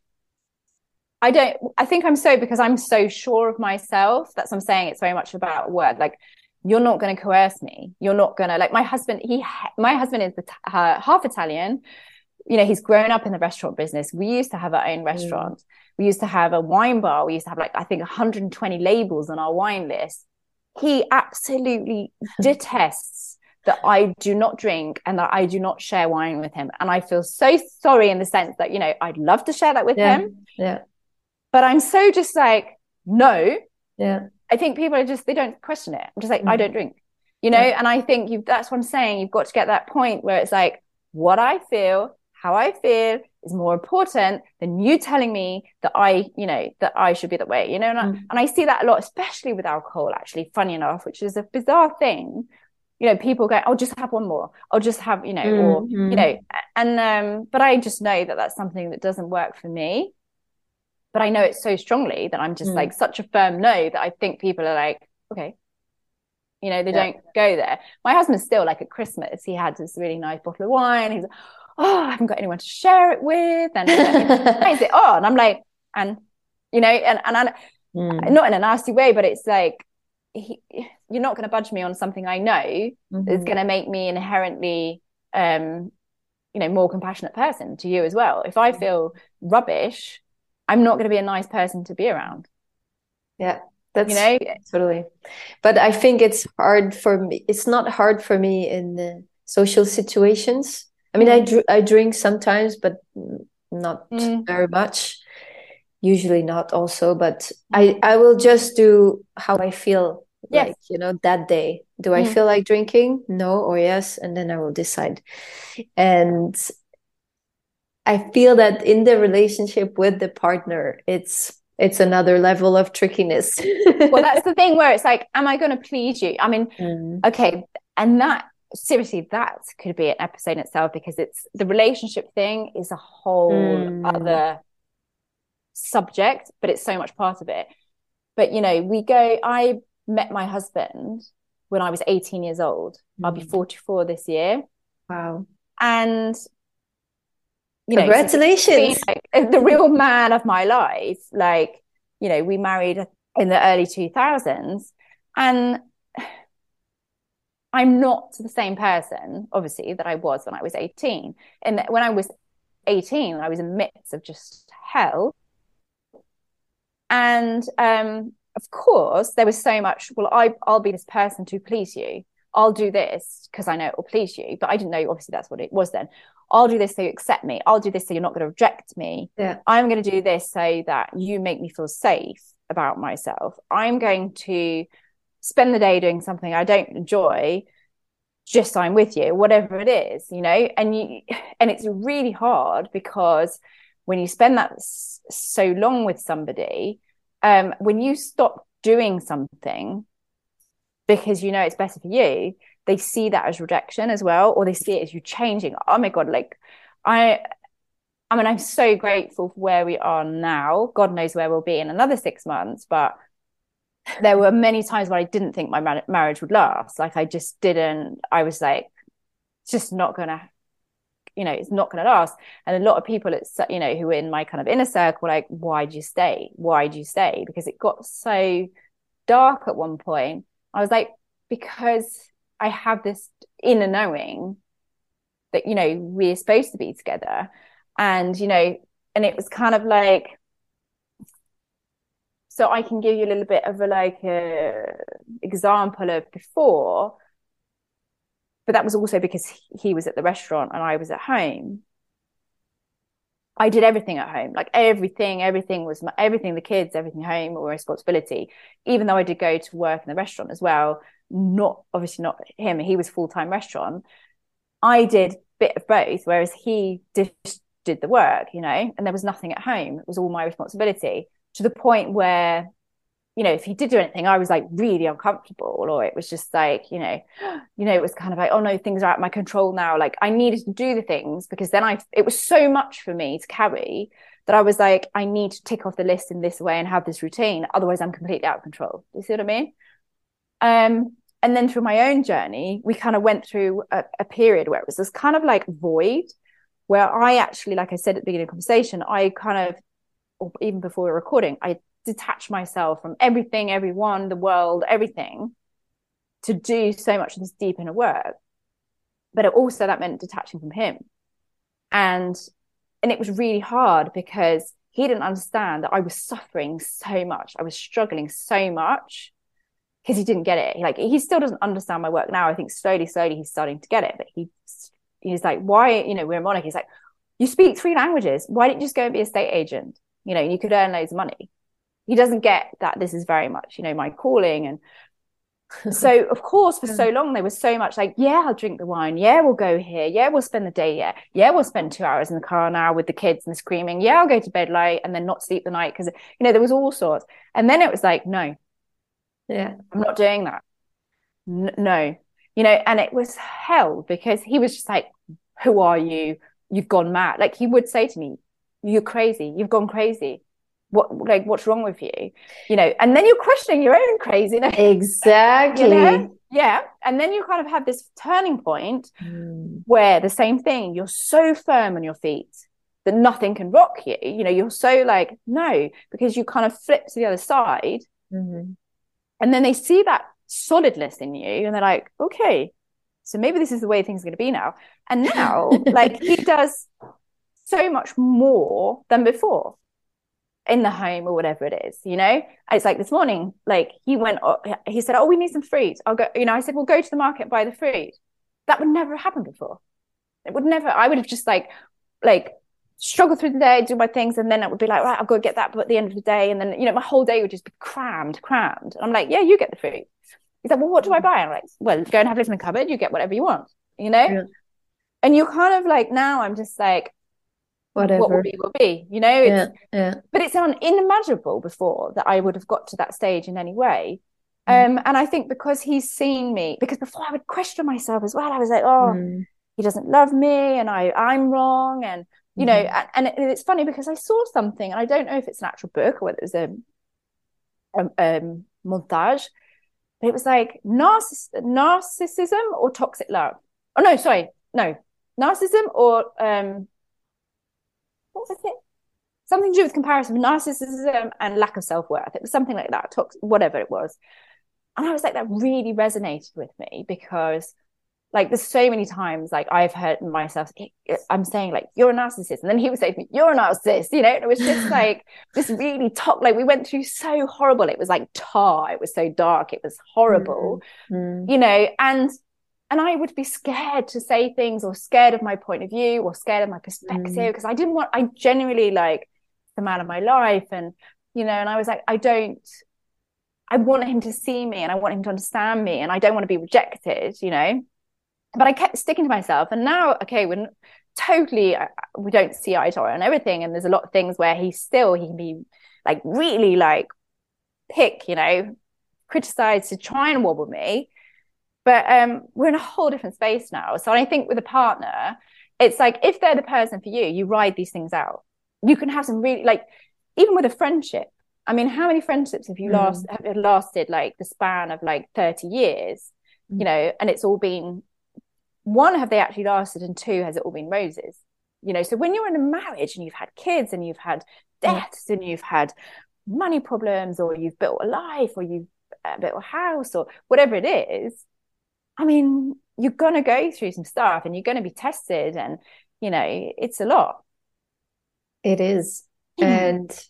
I don't, I think I'm so, because I'm so sure of myself. That's what I'm saying. It's very much about work. Like, you're not going to coerce me. You're not going to, like, my husband, he, my husband is uh, half Italian. You know, he's grown up in the restaurant business. We used to have our own restaurant. Mm. We used to have a wine bar. We used to have, like, I think one hundred twenty labels on our wine list. He absolutely detests that I do not drink and that I do not share wine with him. And I feel so sorry in the sense that, you know, I'd love to share that with yeah. him. Yeah. But I'm so just like, no. Yeah. I think people are just, they don't question it. I'm just like, mm. I don't drink, you know? Yeah. And I think you that's what I'm saying. You've got to get that point where it's like, what I feel, how I feel is more important than you telling me that I, you know, that I should be that way, you know? And, mm. I, and I see that a lot, especially with alcohol, actually, funny enough, which is a bizarre thing. You know, people go, I'll just have one more. I'll just have, you know, mm-hmm. or, you know, and, um, but I just know that that's something that doesn't work for me. But I know it so strongly that I'm just mm. like such a firm no that I think people are like, okay, you know, they yeah. don't go there. My husband's still like at Christmas, he had this really nice bottle of wine. He's like, oh, I haven't got anyone to share it with. And why is it on? And I'm like, and, you know, and, and I, mm. not in a nasty way, but it's like, he, you're not going to budge me on something I know mm-hmm. is going to make me inherently, um, you know, more compassionate person to you as well. If I feel rubbish, I'm not going to be a nice person to be around. Yeah, that's, you know, totally. But I think it's hard for me. It's not hard for me in the social situations. I mean, mm. I, dr- I drink sometimes, but not mm. very much. Usually not also, but I, I will just do how I feel yes. like, you know, that day. Do I mm. feel like drinking? No or yes. And then I will decide. And I feel that in the relationship with the partner, it's it's another level of trickiness. Well, that's the thing where it's like, am I going to please you? I mean, mm. okay. And that, seriously, that could be an episode in itself, because it's the relationship thing is a whole mm. other subject, but it's so much part of it. But, you know, we go, I met my husband when I was eighteen years old. Mm. I'll be forty-four this year. Wow. And you know, congratulations. So like, the real man of my life. Like, you know, we married in the early two thousands, and I'm not the same person, obviously, that I was when I was eighteen. And when I was eighteen, I was in the midst of just hell. And um, of course, there was so much, well, I, I'll be this person to please you. I'll do this because I know it will please you. But I didn't know, obviously, that's what it was then. I'll do this so you accept me. I'll do this so you're not going to reject me. Yeah. I'm going to do this so that you make me feel safe about myself. I'm going to spend the day doing something I don't enjoy just so I'm with you, whatever it is, you know. And you, and it's really hard, because when you spend that s- so long with somebody, um, when you stop doing something because you know it's better for you, they see that as rejection as well, or they see it as you changing. Oh my God, like I, I mean, I'm so grateful for where we are now. God knows where we'll be in another six months, but there were many times where I didn't think my mar- marriage would last. Like I just didn't, I was like, it's just not going to, you know, it's not going to last. And a lot of people, it's, you know, who were in my kind of inner circle, like, why did you stay? Why did you stay? Because it got so dark at one point. I was like, because I have this inner knowing that, you know, we're supposed to be together. And, you know, and it was kind of like, so I can give you a little bit of a, like, a example of before, but that was also because he, he was at the restaurant and I was at home. I did everything at home, like everything, everything was my, everything, the kids, everything home or responsibility, even though I did go to work in the restaurant as well. Not obviously not him. He was full-time restaurant. I did a bit of both, whereas he did, did the work, you know, and there was nothing at home. It was all my responsibility, to the point where, you know, if he did do anything, I was like really uncomfortable, or it was just like, you know, you know, it was kind of like, oh no, things are out of my control now. Like I needed to do the things, because then I, it was so much for me to carry that I was like, I need to tick off the list in this way and have this routine. Otherwise I'm completely out of control. Do you see what I mean? Um, and then through my own journey, we kind of went through a, a period where it was this kind of like void, where I actually, like I said at the beginning of the conversation, I kind of, or even before we were recording, I detached myself from everything, everyone, the world, everything. to do so much of this deep inner work. But it also that meant detaching from him. And and it was really hard because he didn't understand that I was suffering so much. I was struggling so much because he didn't get it. Like, he still doesn't understand my work now. I think slowly, slowly he's starting to get it. But he he's like, why, you know, we're in Monaco. He's like, you speak three languages. Why don't you just go and be a estate agent? You know, you could earn loads of money. He doesn't get that this is very much, you know, my calling. And so, of course, for so long, there was so much like, yeah, I'll drink the wine. Yeah, we'll go here. Yeah, we'll spend the day. Yeah, yeah, we'll spend two hours in the car now with the kids and screaming. Yeah, I'll go to bed late and then not sleep the night because, you know, there was all sorts. And then it was like, no, yeah, I'm not doing that. N- no, you know, and it was hell because he was just like, who are you? You've gone mad. Like, he would say to me, you're crazy. You've gone crazy. What, like, what's wrong with you? You know, and then you're questioning your own craziness. Exactly. You know? Yeah. And then you kind of have this turning point mm. where the same thing, you're so firm on your feet that nothing can rock you. You know, you're so like, no, because you kind of flip to the other side. Mm-hmm. And then they see that solidness in you and they're like, okay, so maybe this is the way things are going to be now. And now, like, he does so much more than before in the home or whatever it is, you know. And it's like this morning, like, he went, he said, oh, we need some fruit. I'll go, you know, I said, well, go to the market, buy the fruit. That would never happen before. It would never, I would have just like, like struggle through the day, do my things. And then it would be like, right, I'll go get that at the end of the day. And then, you know, my whole day would just be crammed, crammed. And I'm like, yeah, you get the fruit. He's like, well, what do I buy? I'm like, well, go and have this in the cupboard. You get whatever you want, you know? Yeah. And you're kind of like, now I'm just like, whatever. What will be, will be, you know? It's, yeah, yeah. But it's unimaginable before that I would have got to that stage in any way. Mm. Um, and I think because he's seen me, because before I would question myself as well. I was like, oh, mm. he doesn't love me and I, I'm wrong. And, you mm. know, and, and it, it's funny because I saw something, and I don't know if it's an actual book or whether it was a, a, um, montage, but it was like narciss- narcissism or toxic love. Oh, no, sorry. No, narcissism or... Um, what was it? Something to do with comparison, narcissism and lack of self-worth. It was something like that, whatever it was. And I was like, that really resonated with me because, like, there's so many times, like, I've heard myself, I'm saying, like, you're a narcissist. And then he would say to me, you're a narcissist, you know? And it was just like, this really top, like, we went through so horrible. It was like tar. It was so dark. It was horrible, mm-hmm. you know? And And I would be scared to say things, or scared of my point of view, or scared of my perspective, because mm. I didn't want, I genuinely, like, the man of my life. And, you know, and I was like, I don't, I want him to see me and I want him to understand me and I don't want to be rejected, you know. But I kept sticking to myself. And now, okay, we're totally, we don't see eye to eye on everything. And there's a lot of things where he still, he can be like really like pick, you know, criticize to try and wobble me. But um, we're in a whole different space now. So I think with a partner, it's like, if they're the person for you, you ride these things out. You can have some really, like, even with a friendship. I mean, how many friendships have you mm. last have lasted like the span of like thirty years, mm. you know, and it's all been, one, have they actually lasted? And two, has it all been roses? You know, so when you're in a marriage and you've had kids and you've had deaths mm. and you've had money problems, or you've built a life, or you've uh, built a house, or whatever it is, I mean, you're going to go through some stuff and you're going to be tested, and, you know, it's a lot. It is. Mm. And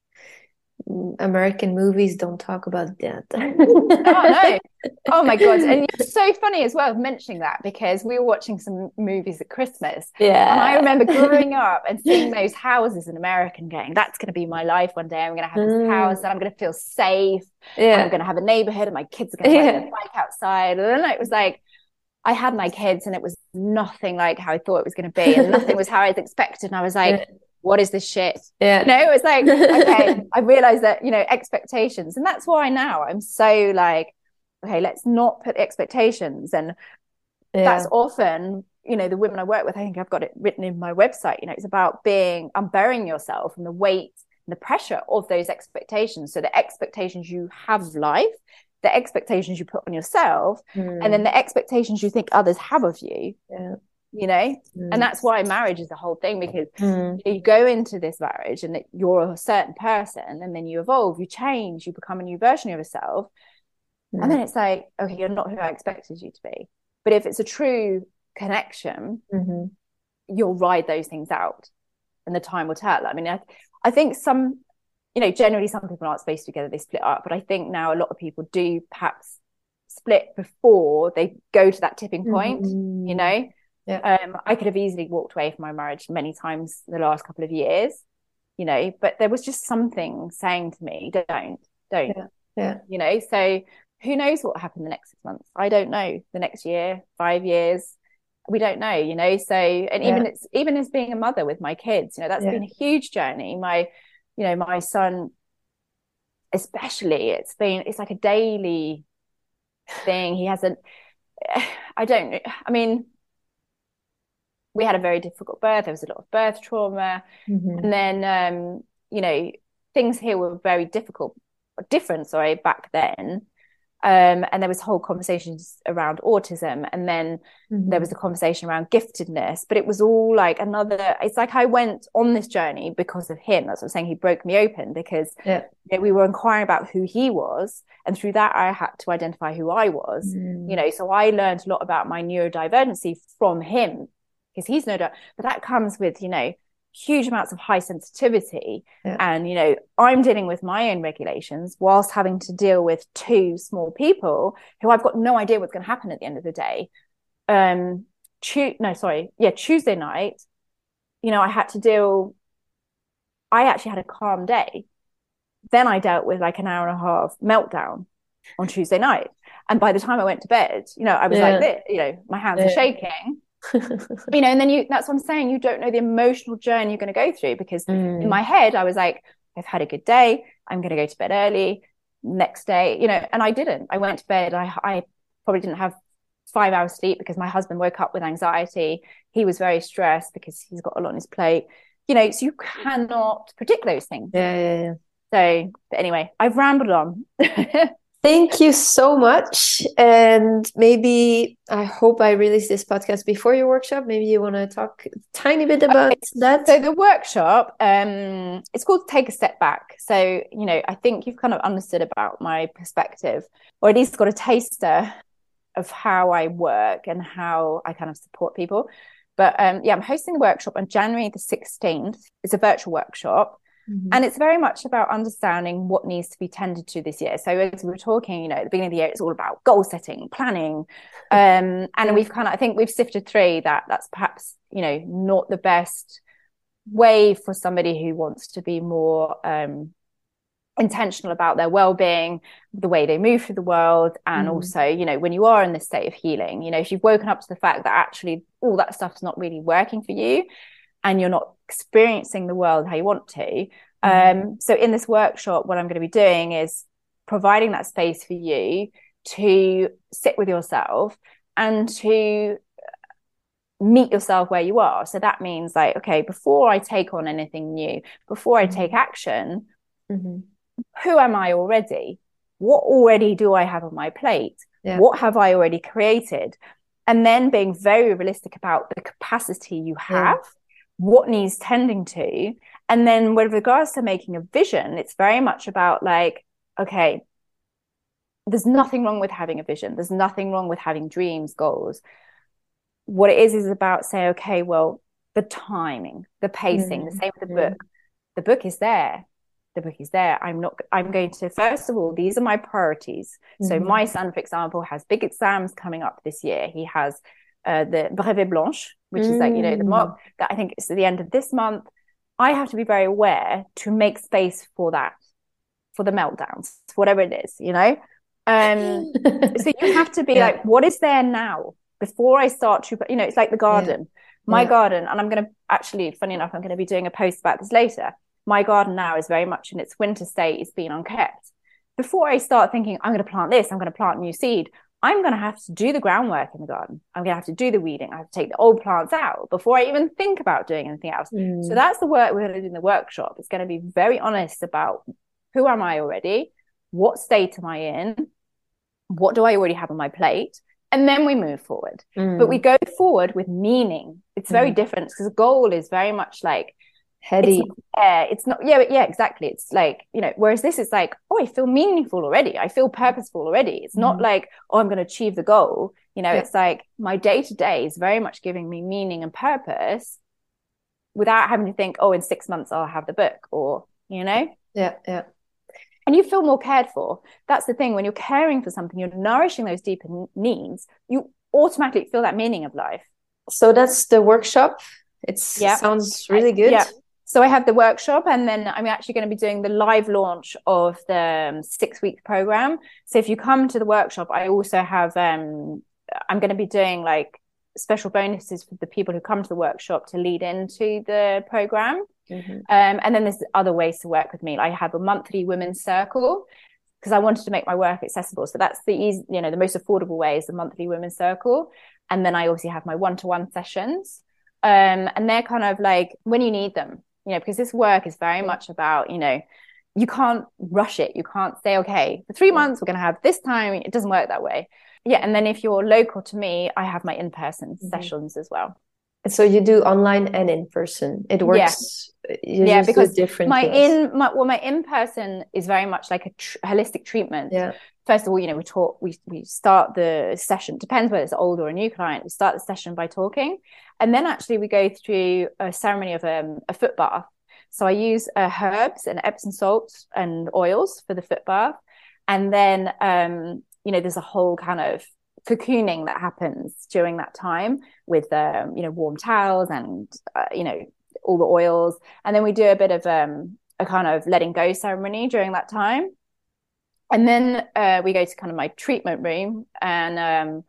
American movies don't talk about that. Oh, no. Oh, my God. And it's so funny as well mentioning that, because we were watching some movies at Christmas. Yeah. And I remember growing up and seeing those houses in America and going, that's going to be my life one day. I'm going to have this mm. house and I'm going to feel safe. Yeah. And I'm going to have a neighborhood and my kids are going to ride yeah. their bike outside. And then it was like, I had my kids and it was nothing like how I thought it was going to be. And nothing was how I was expected. And I was like, yeah. what is this shit? Yeah. You know, it was like, okay, I realized that, you know, expectations. And that's why now I'm so like, okay, let's not put expectations. And yeah. that's often, you know, the women I work with, I think I've got it written in my website, you know, it's about being, unburying yourself from the weight and the pressure of those expectations. So the expectations you have of life, the expectations you put on yourself, mm. and then the expectations you think others have of you. Yeah. You know, mm. and that's why marriage is the whole thing, because mm. you go into this marriage and you're a certain person, and then you evolve, you change, you become a new version of yourself. And then it's like, okay, you're not who I expected you to be. But if it's a true connection, mm-hmm. you'll ride those things out and the time will tell. I mean, I, I think some, you know, generally some people aren't supposed to be together, they split up. But I think now a lot of people do perhaps split before they go to that tipping point, mm-hmm. you know. Yeah. Um, I could have easily walked away from my marriage many times the last couple of years, you know, but there was just something saying to me, don't, don't, yeah. yeah. you know. So who knows what will happen the next six months? I don't know. The next year, five years, we don't know, you know. So, and even yeah. it's even as being a mother with my kids, you know, that's yeah. been a huge journey. My, you know, my son, especially, it's been, it's like a daily thing. He hasn't, I don't, I mean, we had a very difficult birth. There was a lot of birth trauma. Mm-hmm. And then, um, you know, things here were very difficult, different, sorry, back then. Um, and there was whole conversations around autism. And then mm-hmm. there was a conversation around giftedness, but it was all like another, it's like I went on this journey because of him. That's what I'm saying. He broke me open because yeah. you know, we were inquiring about who he was. And through that, I had to identify who I was, mm. you know, so I learned a lot about my neurodivergency from him because he's no doubt, but that comes with, you know, huge amounts of high sensitivity. Yeah. And, you know, I'm dealing with my own regulations whilst having to deal with two small people who I've got no idea what's going to happen at the end of the day. Um, tu- no, sorry. Yeah. Tuesday night, you know, I had to deal, I actually had a calm day. Then I dealt with like an hour and a half meltdown on Tuesday night. And by the time I went to bed, you know, I was yeah. like this, you know, my hands yeah. are shaking. You know, and then you, that's what I'm saying. You don't know the emotional journey you're going to go through because mm. in my head, I was like, I've had a good day. I'm going to go to bed early next day, you know, and I didn't. I went to bed. I, I probably didn't have five hours sleep because my husband woke up with anxiety. He was very stressed because he's got a lot on his plate, you know, so you cannot predict those things. Yeah, yeah, yeah. So, but anyway, I've rambled on. Thank you so much. And maybe I hope I release this podcast before your workshop. Maybe you want to talk a tiny bit about okay. that. So the workshop, um, it's called Take a Step Back. So, you know, I think you've kind of understood about my perspective, or at least got a taster of how I work and how I kind of support people. But um, yeah, I'm hosting a workshop on January the sixteenth. It's a virtual workshop. Mm-hmm. And it's very much about understanding what needs to be tended to this year. So as we were talking, you know, at the beginning of the year, it's all about goal setting, planning. Um, and yeah. we've kind of, I think we've sifted through that. That's perhaps, you know, not the best way for somebody who wants to be more um, intentional about their well-being, the way they move through the world. And mm-hmm. also, you know, when you are in this state of healing, you know, if you've woken up to the fact that actually all that stuff's not really working for you, and you're not experiencing the world how you want to. Mm-hmm. Um, so in this workshop, what I'm going to be doing is providing that space for you to sit with yourself and to meet yourself where you are. So that means like, okay, before I take on anything new, before I mm-hmm. take action, mm-hmm. who am I already? What already do I have on my plate? Yeah. What have I already created? And then being very realistic about the capacity you have. Yeah. What needs tending to. And then with regards to making a vision, it's very much about like, okay, there's nothing wrong with having a vision. There's nothing wrong with having dreams, goals. What it is, is about say, okay, well, the timing, the pacing, mm-hmm. the same with the book. The book is there. The book is there. I'm not, I'm going to, first of all, these are my priorities. Mm-hmm. So my son, for example, has big exams coming up this year. He has uh, the Brevet Blanche, which mm. is like, you know, the mock that I think is at the end of this month. I have to be very aware to make space for that, for the meltdowns, whatever it is, you know? Um, so you have to be yeah. like, what is there now? Before I start to, you know, it's like the garden. Yeah. My yeah. garden, and I'm going to actually, funny enough, I'm going to be doing a post about this later. My garden now is very much in its winter state. It's been unkept. Before I start thinking, I'm going to plant this, I'm going to plant new seed, I'm going to have to do the groundwork in the garden. I'm going to have to do the weeding. I have to take the old plants out before I even think about doing anything else. Mm. So that's the work we're going to do in the workshop. It's going to be very honest about who am I already? What state am I in? What do I already have on my plate? And then we move forward. Mm. But we go forward with meaning. It's very mm. different because the goal is very much like, heady. It's not, yeah, it's not, yeah, yeah, exactly. It's like, you know, whereas this is like, oh, I feel meaningful already. I feel purposeful already. It's not mm-hmm. like, oh, I'm going to achieve the goal. You know, yeah. It's like my day to day is very much giving me meaning and purpose without having to think, oh, in six months I'll have the book, or, you know? Yeah, yeah. And you feel more cared for. That's the thing. When you're caring for something, you're nourishing those deeper needs, you automatically feel that meaning of life. So that's the workshop. It's, yeah. It sounds really good. Yeah. So I have the workshop, and then I'm actually going to be doing the live launch of the um, six-week program. So if you come to the workshop, I also have, um, I'm going to be doing like special bonuses for the people who come to the workshop to lead into the program. Mm-hmm. Um, and then there's other ways to work with me. I have a monthly women's circle because I wanted to make my work accessible. So that's the easy, you know, the most affordable way is the monthly women's circle. And then I also have my one-to-one sessions. Um, and they're kind of like when you need them, you know, because this work is very much about, you know, you can't rush it. You can't say, okay, for three months, we're going to have this time. It doesn't work that way. Yeah. And then if you're local to me, I have my in-person mm-hmm. sessions as well. So you do online and in person. It works. Yeah, yeah because my in my well, my in person is very much like a tr- holistic treatment. Yeah. First of all, you know, we talk. We we start the session. Depends whether it's old or a new client. We start the session by talking, and then actually we go through a ceremony of um, a foot bath. So I use uh, herbs and Epsom salts and oils for the foot bath, and then um, you know, there's a whole kind of cocooning that happens during that time with um you know warm towels and uh, you know all the oils, and then we do a bit of um a kind of letting go ceremony during that time, and then uh we go to kind of my treatment room, and um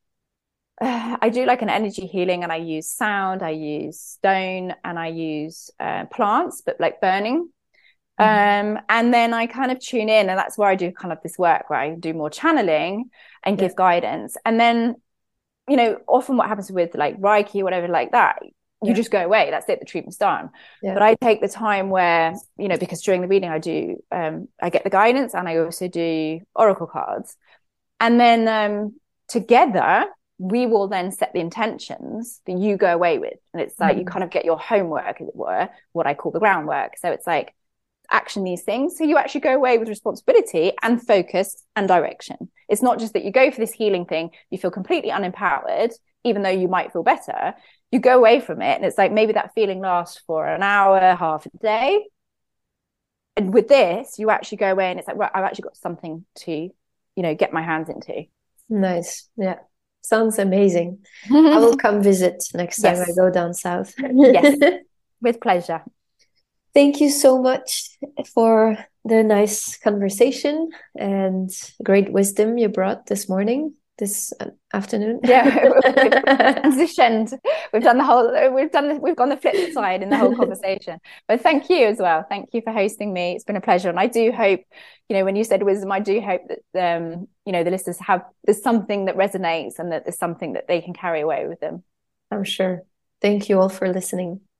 uh, I do like an energy healing, and I use sound, I use stone, and I use uh, plants, but like burning. Mm-hmm. Um, and then I kind of tune in, and that's where I do kind of this work where I do more channeling and give yeah. guidance. And then, you know, often what happens with like Reiki, whatever like that, you yeah. just go away. That's it. The treatment's done. Yeah. But I take the time where, you know, because during the reading I do, um, I get the guidance, and I also do oracle cards. And then um, together, we will then set the intentions that you go away with. And it's like, mm-hmm. you kind of get your homework, as it were, what I call the groundwork. So it's like, action these things, so you actually go away with responsibility and focus and direction. It's not just that you go for this healing thing, you feel completely unempowered, even though you might feel better. You go away from it, and it's like maybe that feeling lasts for an hour, half a day, and with this you actually go away and it's like, well, I've actually got something to, you know, get my hands into. Nice. Yeah, sounds amazing. I will come visit next time yes. I go down south. Yes, with pleasure. Thank you so much for the nice conversation and great wisdom you brought this morning, this afternoon. Yeah, we've transitioned. We've done the whole. We've done. The, we've gone the flip side in the whole conversation. But thank you as well. Thank you for hosting me. It's been a pleasure, and I do hope, you know, when you said wisdom, I do hope that um, you know, the listeners have there's something that resonates, and that there's something that they can carry away with them. I'm sure. Thank you all for listening.